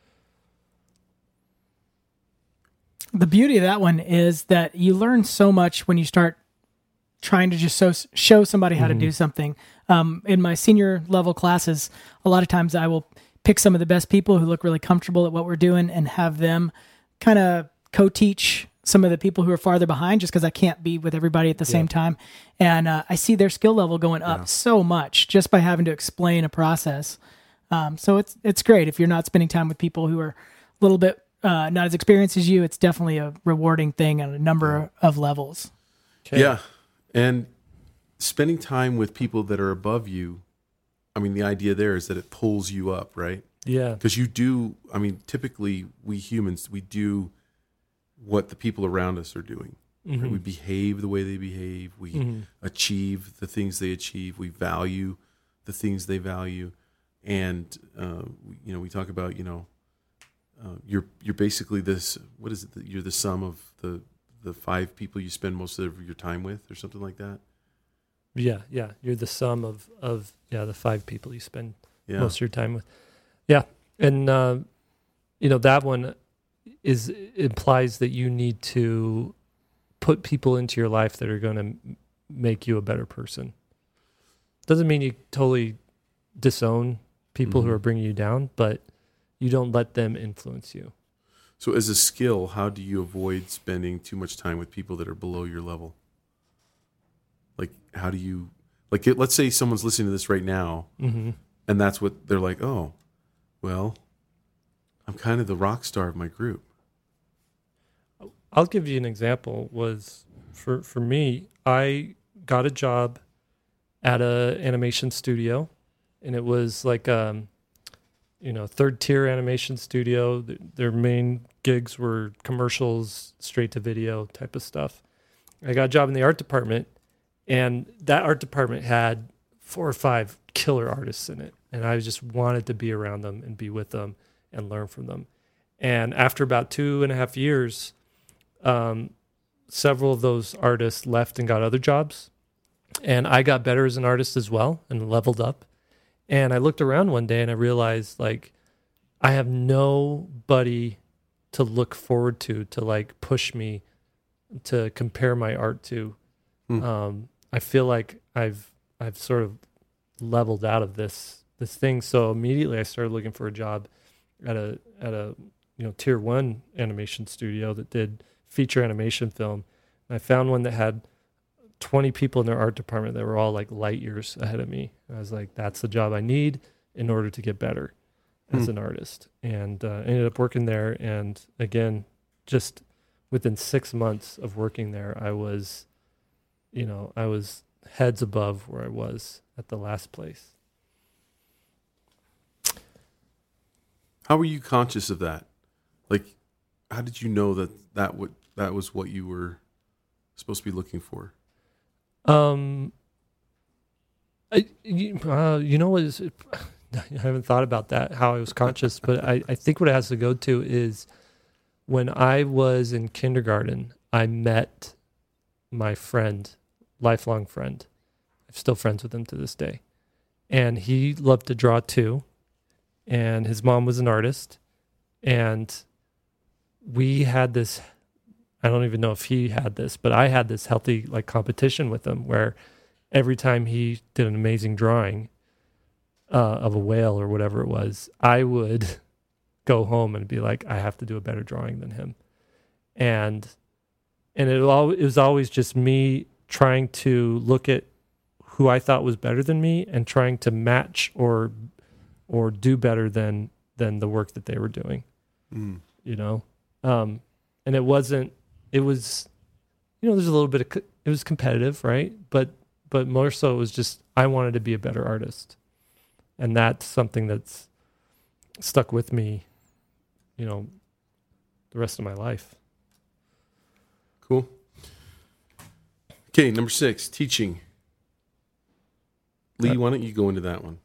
The beauty of that one is that you learn so much when you start trying to just so, show somebody how Mhm. to do something. Um, in my senior level classes, a lot of times I will pick some of the best people who look really comfortable at what we're doing and have them kind of co-teach some of the people who are farther behind, just because I can't be with everybody at the same time. And uh, I see their skill level going up Yeah. so much just by having to explain a process. Um, so it's it's great if you're not spending time with people who are a little bit uh, not as experienced as you. It's definitely a rewarding thing on a number of levels. Okay. Yeah. And spending time with people that are above you, I mean, the idea there is that it pulls you up, right? Yeah. Because you do, I mean, typically we humans, we do what the people around us are doing. Mm-hmm. Right? We behave the way they behave. We mm-hmm. achieve the things they achieve. We value the things they value. And, uh, you know, we talk about, you know, uh, you're you're basically this, what is it? You're the sum of the, the five people you spend most of your time with or something like that? Yeah, yeah. You're the sum of, of yeah, the five people you spend Yeah. most of your time with. Yeah. And, uh, you know, that one is implies that you need to put people into your life that are going to make you a better person. Doesn't mean you totally disown people Mm-hmm. who are bringing you down, but you don't let them influence you. So as a skill, how do you avoid spending too much time with people that are below your level? Like, how do you, like, it, let's say someone's listening to this right now, Mm-hmm. and that's what they're like, oh, well, I'm kind of the rock star of my group. I'll give you an example. Was for for me, I got a job at a animation studio, and it was like um, you know, third tier animation studio. Th- Their main gigs were commercials, straight to video type of stuff. I got a job in the art department, and that art department had four or five killer artists in it, and I just wanted to be around them and be with them and learn from them. And after about two and a half years, um, several of those artists left and got other jobs, and I got better as an artist as well and leveled up. And I looked around one day and I realized, like, I have nobody to look forward to, to like push me to compare my art to. Hmm. Um, I feel like I've I've sort of leveled out of this this thing. So immediately I started looking for a job at a at a you know tier one animation studio that did feature animation film. And I found one that had twenty people in their art department that were all like light years ahead of me. And I was like, that's the job I need in order to get better as Hmm. an artist. And uh, ended up working there. And again, just within six months of working there, I was, you know, I was heads above where I was at the last place. How were you conscious of that? Like, how did you know that that would that was what you were supposed to be looking for? Um, I, you, uh, you know what is, I haven't thought about that, how I was conscious, but I, I think what it has to go to is when I was in kindergarten, I met my friend, lifelong friend. I'm still friends with him to this day. And he loved to draw too. And his mom was an artist. And we had this, I don't even know if he had this, but I had this healthy like competition with him where every time he did an amazing drawing uh, of a whale or whatever it was, I would go home and be like, I have to do a better drawing than him. And and it, al- it was always just me trying to look at who I thought was better than me and trying to match or or do better than than the work that they were doing. Mm. You know? Um, and it wasn't, it was, you know, there's a little bit of, co- it was competitive, right? But, but more so it was just, I wanted to be a better artist. And that's something that's stuck with me, you know, the rest of my life. Cool. Okay, number six, teaching. Lee, Uh, why don't you go into that one?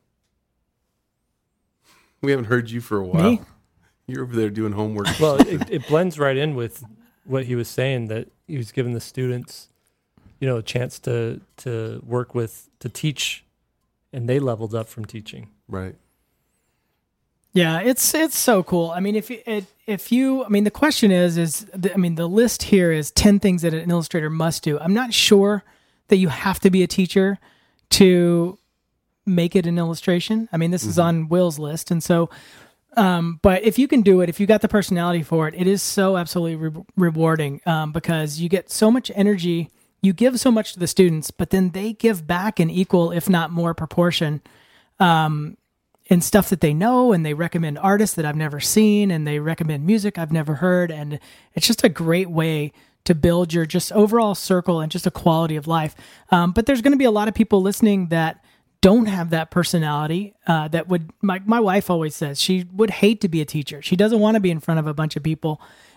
We haven't heard you for a while. Me? You're over there doing homework. Well, it, it blends right in with what he was saying, that he was giving the students, you know, a chance to, to work with, to teach, and they leveled up from teaching. Right. Yeah, it's it's so cool. I mean, if you, it, if you, I mean, the question is, is the, I mean, the list here is ten things that an illustrator must do. I'm not sure that you have to be a teacher to make it an illustration. I mean, this mm-hmm. is on Will's list, and so, um, but if you can do it, if you got the personality for it, it is so absolutely re- rewarding um, because you get so much energy. You give so much to the students, but then they give back in equal, if not more, proportion. Um, in stuff that they know, and they recommend artists that I've never seen, and they recommend music I've never heard. And it's just a great way to build your just overall circle and just a quality of life. Um, but there's going to be a lot of people listening that don't have that personality uh, that would, my, my wife always says she would hate to be a teacher. She doesn't want to be in front of a bunch of people.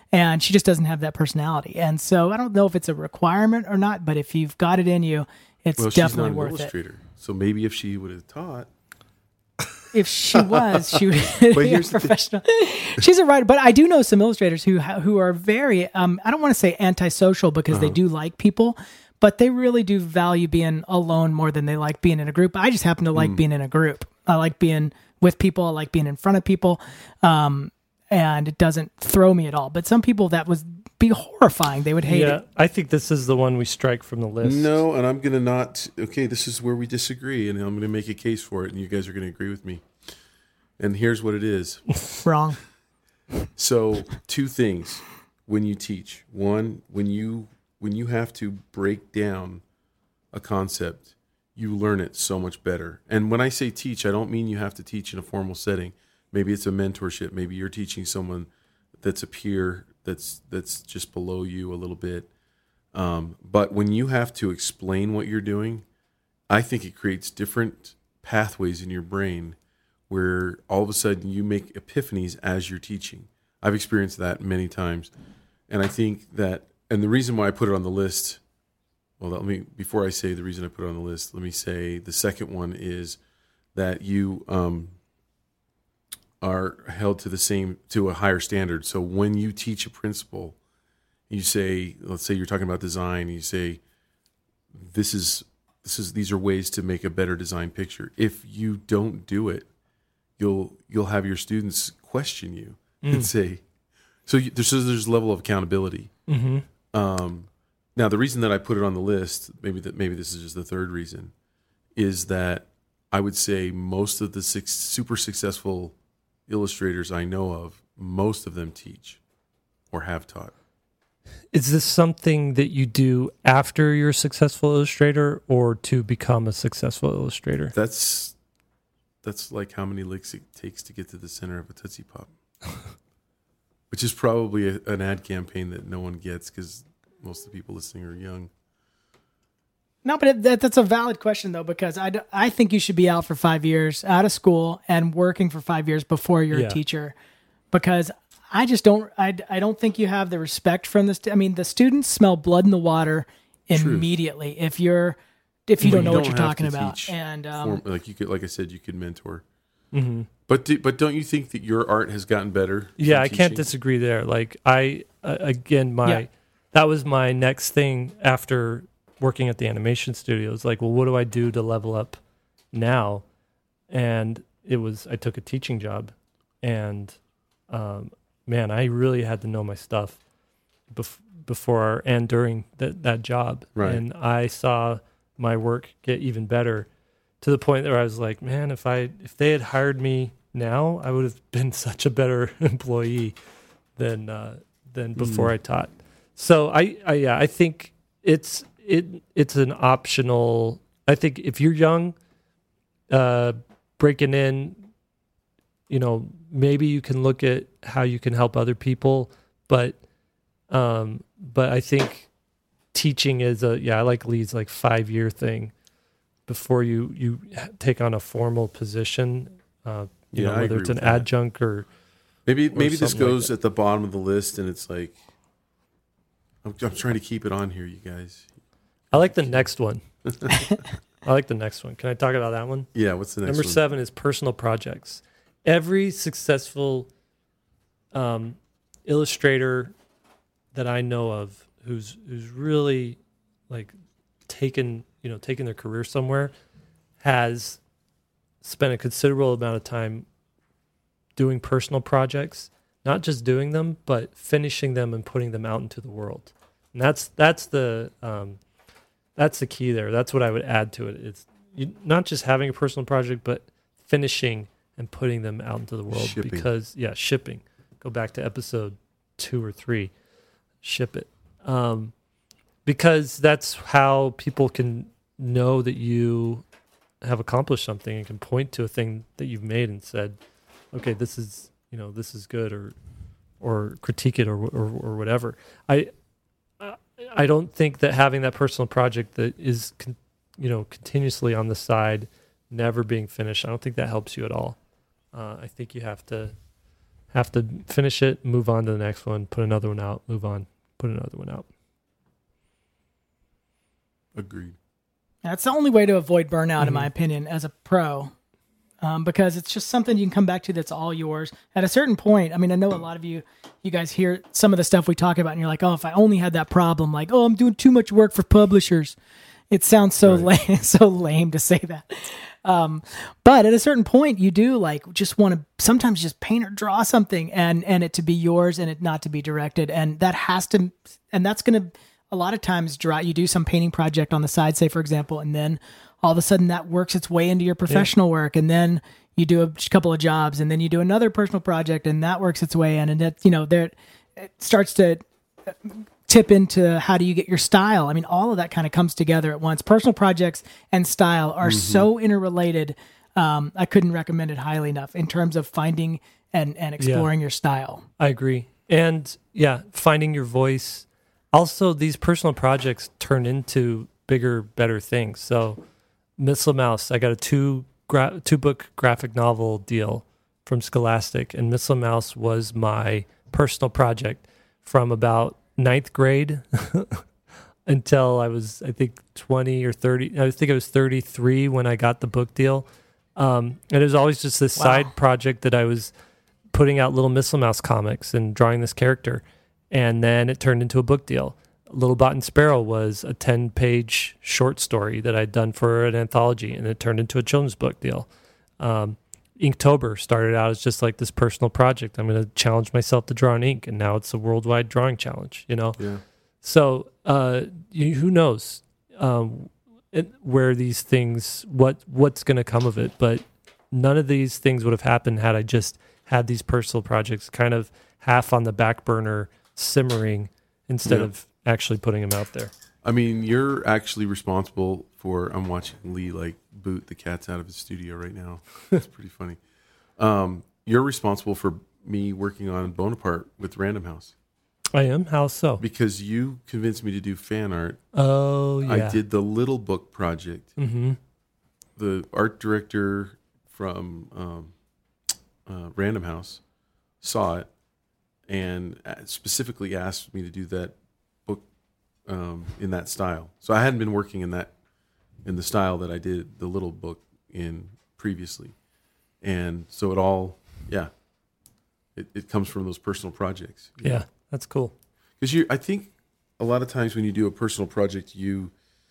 and she just doesn't have that personality. And so I don't know if it's a requirement or not, but if you've got it in you, it's well, definitely she's not worth an it. illustrator. So maybe if she would have taught. If she was, she would But be a here's the professional. She's a writer, but I do know some illustrators who ha- who are very, um, I don't want to say antisocial because Uh-huh. they do like people, but they really do value being alone more than they like being in a group. I just happen to like Mm. being in a group. I like being with people. I like being in front of people. Um, and it doesn't throw me at all. But some people that would be horrifying. They would hate Yeah, it. I think this is the one we strike from the list. No, and I'm going to not. Okay, this is where we disagree, and I'm going to make a case for it, and you guys are going to agree with me. And here's what it is. Wrong. So, two things when you teach. One, when you when you have to break down a concept, you learn it so much better. And when I say teach, I don't mean you have to teach in a formal setting. Maybe it's a mentorship. Maybe you're teaching someone that's a peer that's that's just below you a little bit. Um, but when you have to explain what you're doing, I think it creates different pathways in your brain where all of a sudden you make epiphanies as you're teaching. I've experienced that many times. And I think that, and the reason why I put it on the list, well, let me, before I say the reason I put it on the list, let me say the second one is that you um, are held to the same, to a higher standard. So when you teach a principle, you say, let's say you're talking about design, you say, this is, this is, these are ways to make a better design picture. If you don't do it, you'll, you'll have your students question you Mm. and say, so you, there's, there's a level of accountability. Mm-hmm. Um, now the reason that I put it on the list, maybe that, maybe this is just the third reason, is that I would say most of the six, super successful illustrators I know of, most of them teach or have taught. Is this something that you do after you're a successful illustrator or to become a successful illustrator? That's that's like how many licks it takes to get to the center of a Tootsie Pop, which is probably a, an ad campaign that no one gets because most of the people listening are young. No, but it, that, that's a valid question, though, because I, d- I think you should be out for five years, out of school, and working for five years before you're Yeah. a teacher. Because I just don't, I, I don't think you have the respect from this. I mean, the students smell blood in the water immediately if you're, if you Well, don't know you what you're don't have talking to about. teach And um, Form, like you could, like I said, you could mentor. Mm-hmm. But do, but don't you think that your art has gotten better? Yeah, from I can't teaching? disagree there. Like I, uh, again, my, Yeah. that was my next thing after working at the animation studio. It's like, well, what do I do to level up now? And it was, I took a teaching job, and um, man, I really had to know my stuff bef- before and during that that job. Right. And I saw my work get even better to the point where I was like, man, if I if they had hired me now, I would have been such a better employee than uh, than before Mm. I taught. So I, I yeah, I think it's it it's an optional. I think if you're young, uh, breaking in, you know, maybe you can look at how you can help other people, but um, but I think teaching is a yeah, I like Lee's like five year thing before you you take on a formal position. Uh, you Yeah, know, I whether agree it's an with that. adjunct or Maybe maybe this something like goes that. at the bottom of the list, and it's like I'm, I'm trying to keep it on here, you guys. I like the next one. I like the next one. Can I talk about that one? Yeah, what's the next Number one? seven is personal projects. Every successful um, illustrator that I know of who's who's really like taken you know taken their career somewhere has spent a considerable amount of time doing personal projects, not just doing them, but finishing them and putting them out into the world. And that's that's the um, that's the key there. That's what I would add to it. It's you, not just having a personal project, but finishing and putting them out into the world. Shipping. Because yeah, shipping. Go back to episode two or three. Ship it. Um, because that's how people can know that you have accomplished something and can point to a thing that you've made and said, okay, this is, you know, this is good, or, or critique it, or, or, or whatever. I, I don't think that having that personal project that is, con- you know, continuously on the side, never being finished, I don't think that helps you at all. Uh, I think you have to, have to finish it, move on to the next one, put another one out, move on, put another one out. Agreed. That's the only way to avoid burnout, Mm-hmm. in my opinion, as a pro, um, because it's just something you can come back to that's all yours. At a certain point, I mean, I know a lot of you, you guys hear some of the stuff we talk about, and you're like, oh, if I only had that problem, like, oh, I'm doing too much work for publishers. It sounds so Right. lame, so lame to say that. Um, but at a certain point, you do like just want to sometimes just paint or draw something, and and it to be yours and it not to be directed, and that has to, and that's going to a lot of times draw. You do some painting project on the side, say for example, and then all of a sudden that works its way into your professional yeah. work, and then you do a couple of jobs, and then you do another personal project, and that works its way in, and it you know there it starts to tip into how do you get your style. I mean, all of that kind of comes together at once. Personal projects and style are mm-hmm. so interrelated. Um, I couldn't recommend it highly enough in terms of finding and, and exploring yeah. your style. I agree. And yeah, finding your voice. Also, these personal projects turn into bigger, better things. So Missile Mouse, I got a two gra- two book graphic novel deal from Scholastic, and Missile Mouse was my personal project from about ninth grade until I was, I think, twenty or thirty. I think I was thirty-three when I got the book deal. Um, and it was always just this wow. side project that I was putting out little Missile Mouse comics and drawing this character. And then it turned into a book deal. Little Bot and Sparrow was a ten-page short story that I'd done for an anthology, and it turned into a children's book deal. Um, Inktober started out as just like this personal project. I'm going to challenge myself to draw in ink, and now it's a worldwide drawing challenge, you know? Yeah. So uh, you, who knows um, it, where these things, what what's going to come of it, but none of these things would have happened had I just had these personal projects kind of half on the back burner simmering instead yeah. of actually putting them out there. I mean, you're actually responsible for, I'm watching Lee like boot the cats out of his studio right now. It's pretty funny. Um, you're responsible for me working on Bonaparte with Random House. I am? How so? Because you convinced me to do fan art. Oh, yeah. I did the Little Book project. Mm-hmm. The art director from um, uh, Random House saw it and specifically asked me to do that book um, in that style. So I hadn't been working in that in the style that I did the Little Book in previously. And so it all, yeah, it, it comes from those personal projects. Yeah, know? That's cool. Because you, I think a lot of times when you do a personal project, you,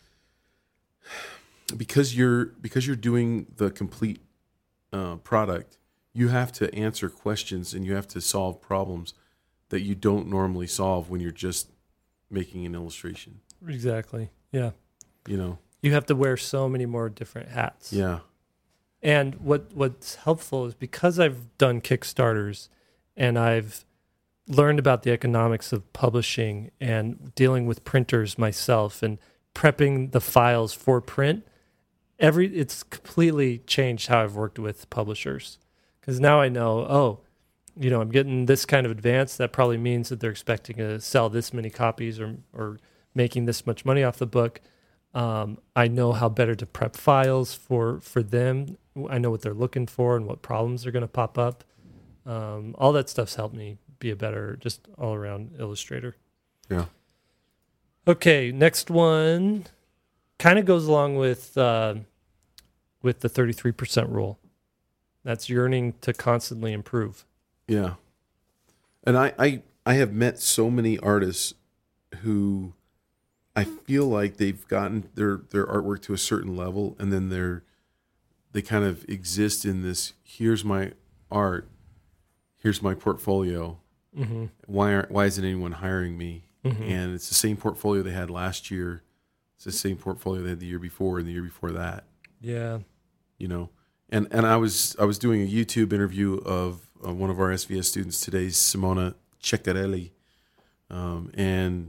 because you're, because you're doing the complete uh, product, you have to answer questions and you have to solve problems that you don't normally solve when you're just making an illustration. Exactly. Yeah. You know, you have to wear so many more different hats. Yeah. And what what's helpful is because I've done Kickstarters and I've learned about the economics of publishing and dealing with printers myself and prepping the files for print, every it's completely changed how I've worked with publishers. Because now I know, oh, you know, I'm getting this kind of advance. That probably means that they're expecting to sell this many copies or or making this much money off the book. Um, I know how better to prep files for, for them. I know what they're looking for and what problems are going to pop up. Um, all that stuff's helped me be a better, just all-around illustrator. Yeah. Okay, next one kind of goes along with uh, with the thirty-three percent rule. That's yearning to constantly improve. Yeah. And I, I, I have met so many artists who I feel like they've gotten their, their artwork to a certain level and then they're, they kind of exist in this, here's my art, here's my portfolio. Mm-hmm. Why aren't, why isn't anyone hiring me? Mm-hmm. And it's the same portfolio they had last year. It's the same portfolio they had the year before and the year before that. Yeah. You know, and, and I was, I was doing a YouTube interview of uh, one of our S V S students today, Simona Ceccarelli. Um, and,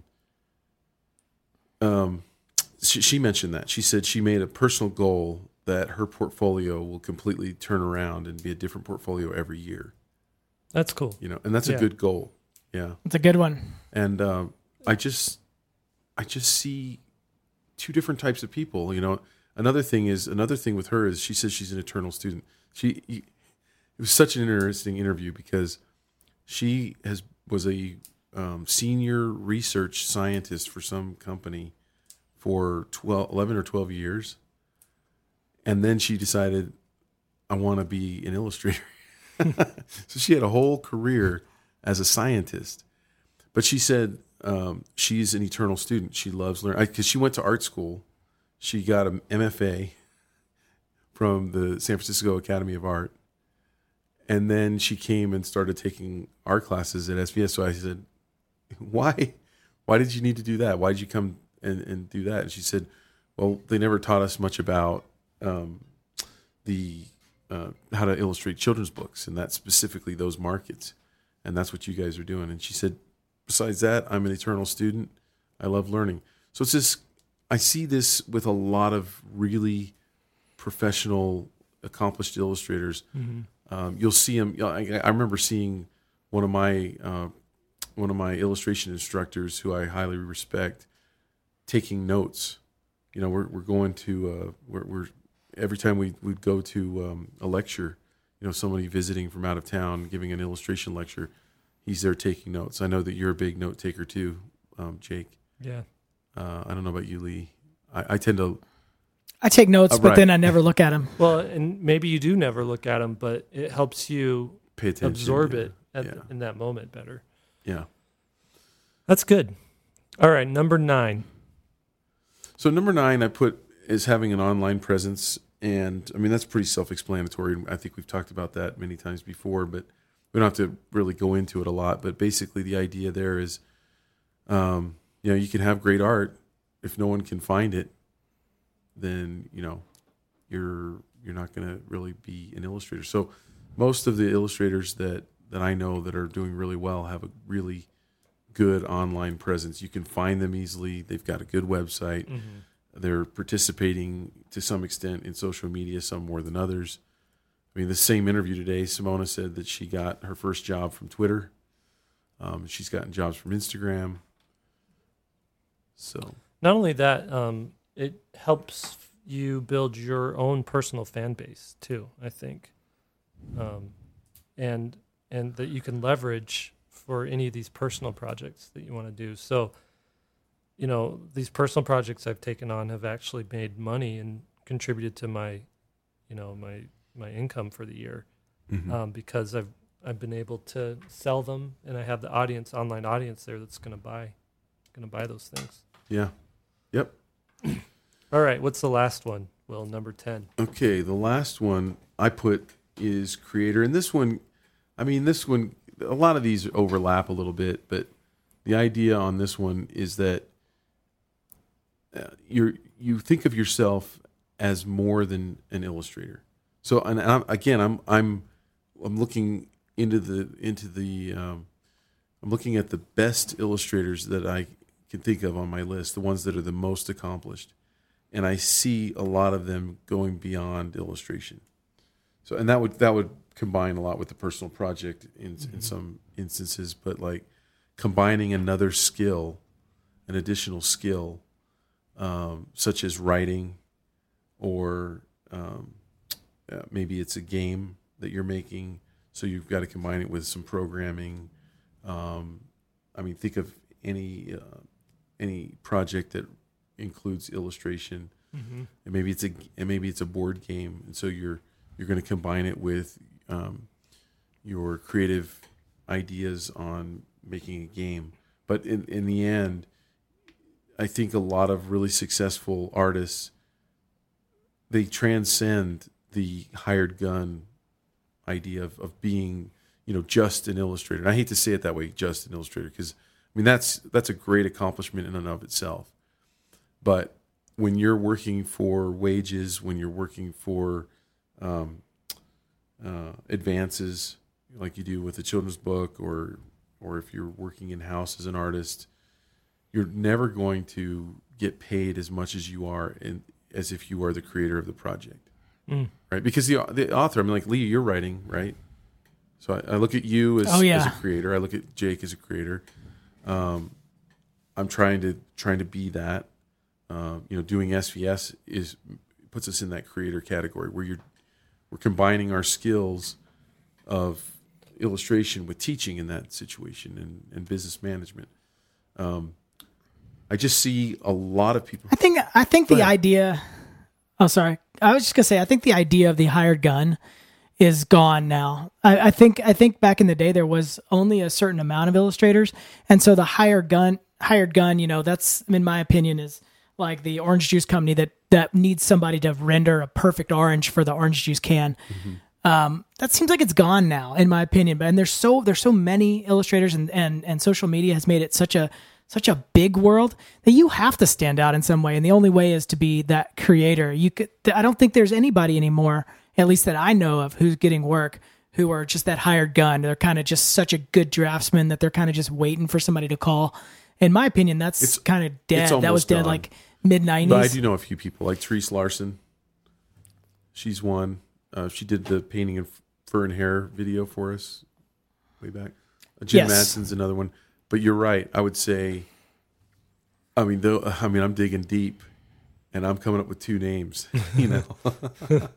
um, she, she mentioned that she said she made a personal goal that her portfolio will completely turn around and be a different portfolio every year. That's cool. You know, and that's Yeah. a good goal. Yeah. It's a good one. And um, I just, I just see two different types of people. You know, another thing is another thing with her is she says she's an eternal student. She, it was such an interesting interview because She has was a um, senior research scientist for some company for twelve, eleven or twelve years. And then she decided, I want to be an illustrator. So she had a whole career as a scientist. But she said um, she's an eternal student. She loves learning. Because she went to art school. She got an M F A from the San Francisco Academy of Art. And then she came and started taking art classes at S V S. So I said, why? Why did you need to do that? Why did you come and, and do that? And she said, well, they never taught us much about um, the uh, how to illustrate children's books, and that's specifically those markets. And that's what you guys are doing. And she said, besides that, I'm an eternal student. I love learning. So it's this, I see this with a lot of really professional, accomplished illustrators. Mm-hmm. Um, you'll see them. You know, I, I remember seeing one of my uh, one of my illustration instructors, who I highly respect, taking notes. You know, we're we're going to uh, we're, we're every time we would go to um, a lecture, you know, somebody visiting from out of town giving an illustration lecture, he's there taking notes. I know that you're a big note taker too, um, Jake. Yeah. Uh, I don't know about you, Lee. I, I tend to. I take notes, uh, but right. then I never look at them. Well, and maybe you do never look at them, but it helps you Pay attention, absorb yeah. it at Yeah. the, in that moment better. Yeah. That's good. All right, number nine. So number nine, I put is having an online presence, and I mean that's pretty self-explanatory. I think we've talked about that many times before, but we don't have to really go into it a lot. But basically, the idea there is, um, you know, you can have great art if no one can find it, then you know you're you're not going to really be an illustrator. So most of the illustrators that that I know that are doing really well have a really good online presence. You can find them easily. They've got a good website. Mm-hmm. They're participating to some extent in social media, some more than others. I mean, the same interview today, Simona said that she got her first job from Twitter. Um, she's gotten jobs from Instagram. So not only that, um, it helps you build your own personal fan base too, I think, um, and and that you can leverage for any of these personal projects that you want to do. So, you know, these personal projects I've taken on have actually made money and contributed to my, you know, my my income for the year, mm-hmm. um, because I've I've been able to sell them, and I have the audience, online audience there that's going to buy, going to buy those things. Yeah. Yep. All right. What's the last one, Will? Number ten. Okay. The last one I put is creator. And this one, I mean, this one, a lot of these overlap a little bit, but the idea on this one is that uh, you're, you think of yourself as more than an illustrator. So, and I'm, again, I'm, I'm, I'm looking into the, into the, um, I'm looking at the best illustrators that I can think of on my list, the ones that are the most accomplished. And I see a lot of them going beyond illustration. So, and that would, that would combine a lot with the personal project in, mm-hmm. in some instances, but like combining another skill, an additional skill, um, such as writing, or um, uh, maybe it's a game that you're making. So you've got to combine it with some programming. Um, I mean, think of any, uh, any project that includes illustration, mm-hmm. and maybe it's a and maybe it's a board game, and so you're you're going to combine it with um, your creative ideas on making a game. But in in the end, I think a lot of really successful artists, they transcend the hired gun idea of, of being, you know, just an illustrator. And I hate to say it that way, just an illustrator, because I mean that's that's a great accomplishment in and of itself. But when you're working for wages, when you're working for um, uh, advances, like you do with a children's book, or or if you're working in house as an artist, you're never going to get paid as much as you are in, as if you are the creator of the project, mm. right? Because the the author, I mean, like Lee, you're writing, right? So I, I look at you as, oh, yeah. as a creator. I look at Jake as a creator. Um, I'm trying to trying to be that. Uh, you know, doing S V S is puts us in that creator category where you're we're combining our skills of illustration with teaching in that situation and, and business management. Um, I just see a lot of people. I think I think Go the ahead. idea. Oh, sorry. I was just gonna say I think the idea of the hired gun is gone now. I, I think I think back in the day there was only a certain amount of illustrators, and so the hired gun hired gun, you know, that's in my opinion is like the orange juice company that that needs somebody to render a perfect orange for the orange juice can. Mm-hmm. Um, that seems like it's gone now, in my opinion. But and there's so there's so many illustrators, and and and social media has made it such a such a big world that you have to stand out in some way. And the only way is to be that creator. You could, I don't think there's anybody anymore, at least that I know of, who's getting work, who are just that hired gun. They're kind of just such a good draftsman that they're kind of just waiting for somebody to call. In my opinion, that's It's- kind of it's dead. That was almost dead gone. like mid But I nineties. do know a few people, like Therese Larson. She's one. Uh, she did the painting of fur and hair video for us way back. Uh, Jim Yes. Madsen's another one. But you're right. I would say, I mean, though, I mean, I'm digging deep, and I'm coming up with two names. You know,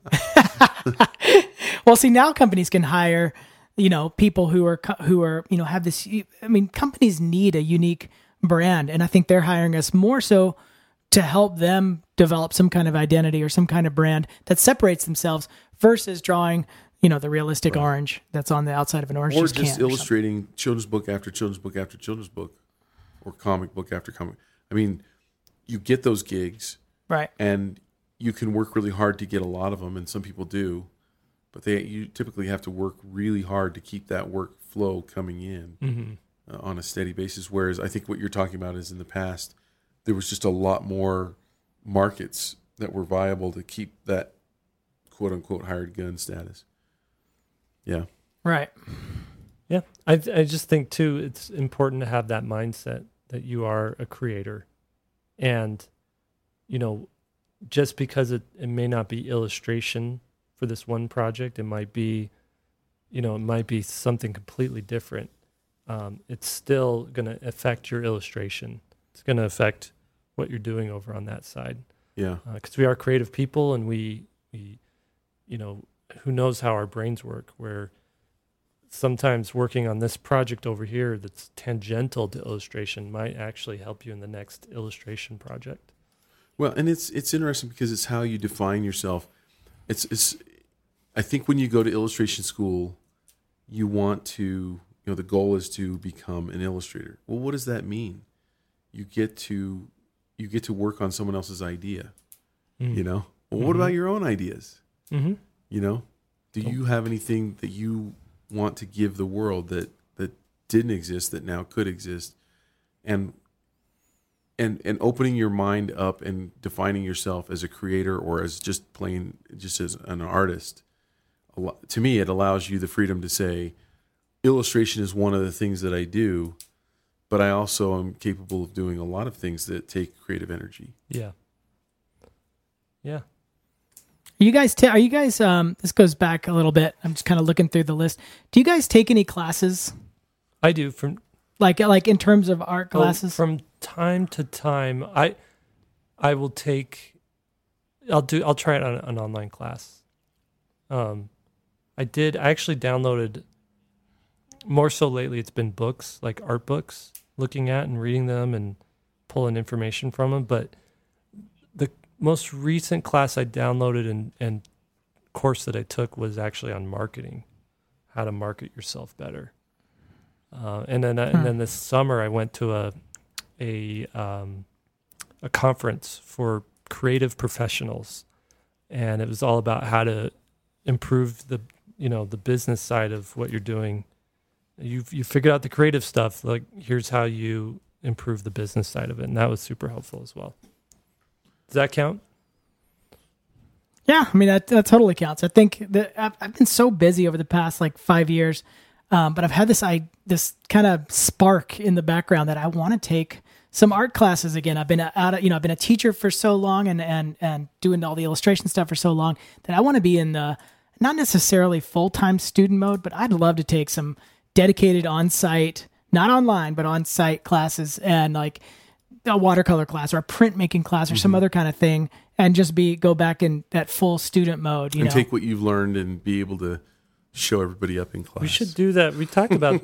Well, see, now companies can hire, you know, people who are co- who are you know have this. I mean, companies need a unique brand, and I think they're hiring us more so to help them develop some kind of identity or some kind of brand that separates themselves versus drawing, you know, the realistic orange that's on the outside of an orange or juice just can. or something. illustrating children's book after children's book after children's book, or comic book after comic. I mean, you get those gigs, Right. and you can work really hard to get a lot of them, and some people do, but they you typically have to work really hard to keep that workflow coming in Mm-hmm. uh, on a steady basis. Whereas I think what you're talking about is in the past, there was just a lot more markets that were viable to keep that quote unquote hired gun status. Yeah. Right. Yeah, I I just think too it's important to have that mindset that you are a creator, and you know, just because it, it may not be illustration for this one project, it might be, you know, it might be something completely different. Um, it's still going to affect your illustration. It's going to affect what you're doing over on that side, Yeah. because we are creative people, and we we, you know, who knows how our brains work, where sometimes working on this project over here that's tangential to illustration might actually help you in the next illustration project. Well, and it's it's interesting because it's how you define yourself. It's it's I think when you go to illustration school, you want to, you know, the goal is to become an illustrator. Well, what does that mean? You get to you get to work on someone else's idea. Mm. You know? Well, what Mhm. about your own ideas? Mm-hmm. You know? Do you have anything that you want to give the world that that didn't exist that now could exist? And and and opening your mind up and defining yourself as a creator or as just plain just as an artist, a lo- to me it allows you the freedom to say illustration is one of the things that I do, but I also am capable of doing a lot of things that take creative energy. Yeah. Yeah. Are you guys, ta- are you guys, um, this goes back a little bit. I'm just kind of looking through the list. Do you guys take any classes? I do from Like, like in terms of art oh, classes? from time to time. I I will take. I'll do. I'll try it on an online class. Um, I did. I actually downloaded. More so lately, it's been books like art books, looking at and reading them and pulling information from them. But the most recent class I downloaded and and course that I took was actually on marketing, how to market yourself better. Uh, and then, uh, Hmm. and then this summer, I went to a a um, a conference for creative professionals, and it was all about how to improve the you know the business side of what you're doing. You you figured out the creative stuff. Like, here's how you improve the business side of it, and that was super helpful as well. Does that count? Yeah, I mean, that, that totally counts. I think that I've, I've been so busy over the past like five years, um, but I've had this I this kind of spark in the background that I want to take some art classes again. I've been out of, you know, I've been a teacher for so long and and and doing all the illustration stuff for so long that I want to be in the not necessarily full-time student mode, but I'd love to take some dedicated on-site, not online, but on-site classes and like a watercolor class or a printmaking class or some other kind of thing, and just be go back in that full student mode, you and know. take what you've learned and be able to show everybody up in class. We should do that. We talked about.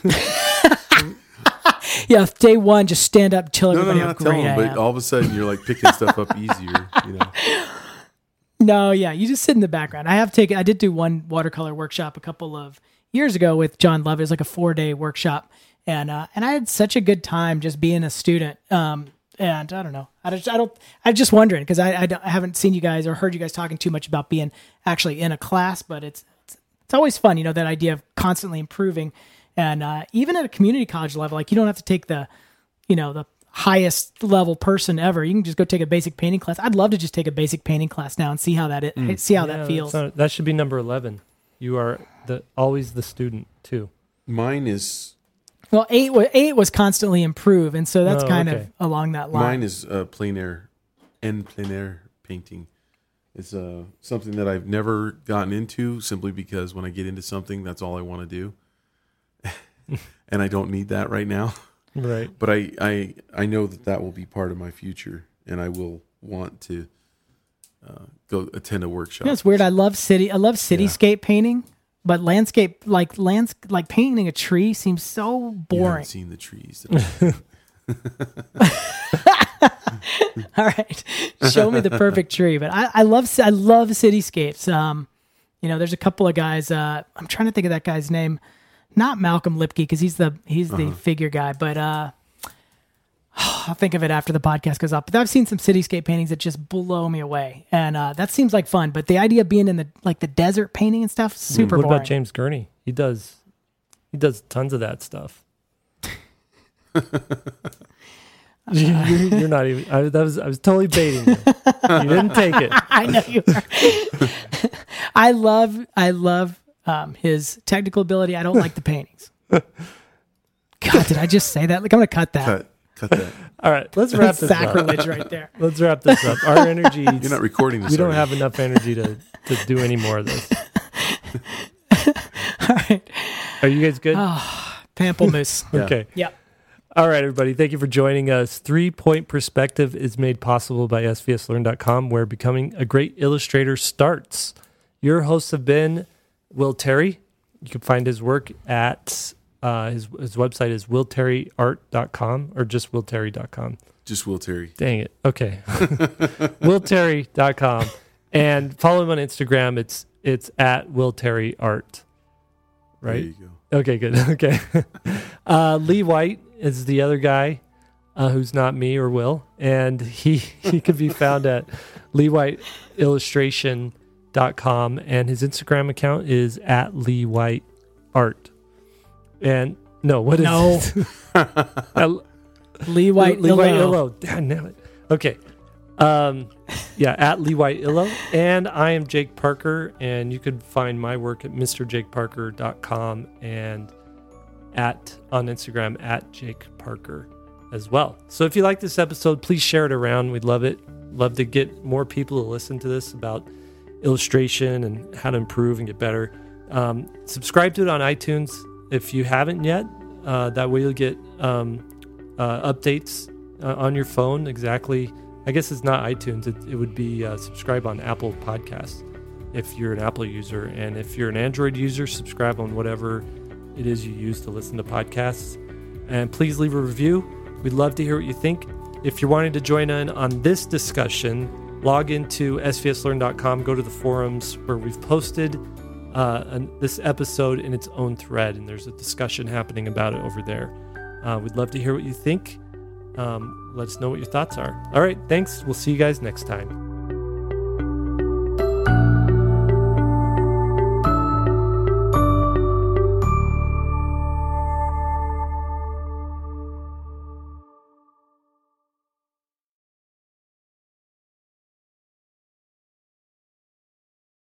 Yeah, day one, just stand up, chill no, no, everybody no, up. not tell Great, them, I but am. all of a sudden you're like picking stuff up easier. You know. No, yeah, you just sit in the background. I have taken, I did do one watercolor workshop a couple of years ago with John Love. It was like a four day workshop, and uh, and I had such a good time just being a student. Um, and I don't know, I just, I don't, I'm just wondering because I, I, don't- I haven't seen you guys or heard you guys talking too much about being actually in a class, but it's it's, it's always fun, you know, that idea of constantly improving, and uh, even at a community college level, like you don't have to take the, you know, the highest level person ever. You can just go take a basic painting class. I'd love to just take a basic painting class now and see how that it, see how Yeah, that feels. that's not- that should be number eleven. You are the always the student too. Mine is Well, eight wa- eight was constantly improve, and so that's Oh, kind okay. of along that line. mine is uh, plein air and plein air painting. It's uh, something that I've never gotten into simply because when I get into something, that's all I want to do, and I don't need that right now. Right. But I, I, I know that that will be part of my future, and I will want to uh, go attend a workshop. You know, it's weird. I love city. I love cityscape painting, but landscape, like lands, like painting a tree, seems so You haven't boring. seen the trees. All right, show me the perfect tree. But I, I love, I love cityscapes. Um, you know, there's a couple of guys. Uh, I'm trying to think of that guy's name. Not Malcolm Lipke because he's the he's the figure guy, but uh, I'll think of it after the podcast goes up. But I've seen some cityscape paintings that just blow me away, and uh, that seems like fun. But the idea of being in the like the desert painting and stuff, super What boring. about James Gurney? He does. He does tons of that stuff. you're, you're not even. I, that was. I was totally baiting you. You didn't take it. I know you are. I love I love um, his technical ability. I don't like the paintings. God, did I just say that? Like I'm gonna cut that. cut, cut that. All right, let's wrap this up. Sacrilege right there. Let's wrap this up. Our energy. You're not recording this. We don't already. have enough energy to to do any more of this. All right, Are you guys good? pamplemousse. Yeah. Okay. Yep. All right, everybody. Thank you for joining us. Three Point Perspective is made possible by S V S learn dot com, where becoming a great illustrator starts. Your hosts have been Will Terry. You can find his work at uh, his his website is will terry art dot com or just will terry dot com. Just Will Terry. Dang it. Okay. will terry dot com. And follow him on Instagram. It's it's at Will Terry Art. Right? There you go. Okay, good. Okay. Uh, Lee White is the other guy uh, who's not me or Will. And he, he can be found at lee white illustration dot com. And his Instagram account is at Lee White Art. And no, what is No. it? Uh, Lee White. Lee White Illo. Illo. Damn it. Okay. Um, yeah, at Lee White Illo. And I am Jake Parker, and you could find my work at mr jake parker dot com and at on Instagram at Jake Parker as well. So if you like this episode, please share it around. We'd love it. Love to get more people to listen to this about illustration and how to improve and get better. Um, subscribe to it on iTunes if you haven't yet. Uh, that way you'll get um, uh, updates uh, on your phone. Exactly. I guess it's not iTunes. It, it would be uh, subscribe on Apple Podcasts if you're an Apple user. And if you're an Android user, subscribe on whatever it is you use to listen to podcasts. And please leave a review. We'd love to hear what you think. If you're wanting to join in on this discussion, log into S V S learn dot com, go to the forums where we've posted uh, an, this episode in its own thread, and there's a discussion happening about it over there. Uh, we'd love to hear what you think. Um, let us know what your thoughts are. All right, thanks. We'll see you guys next time.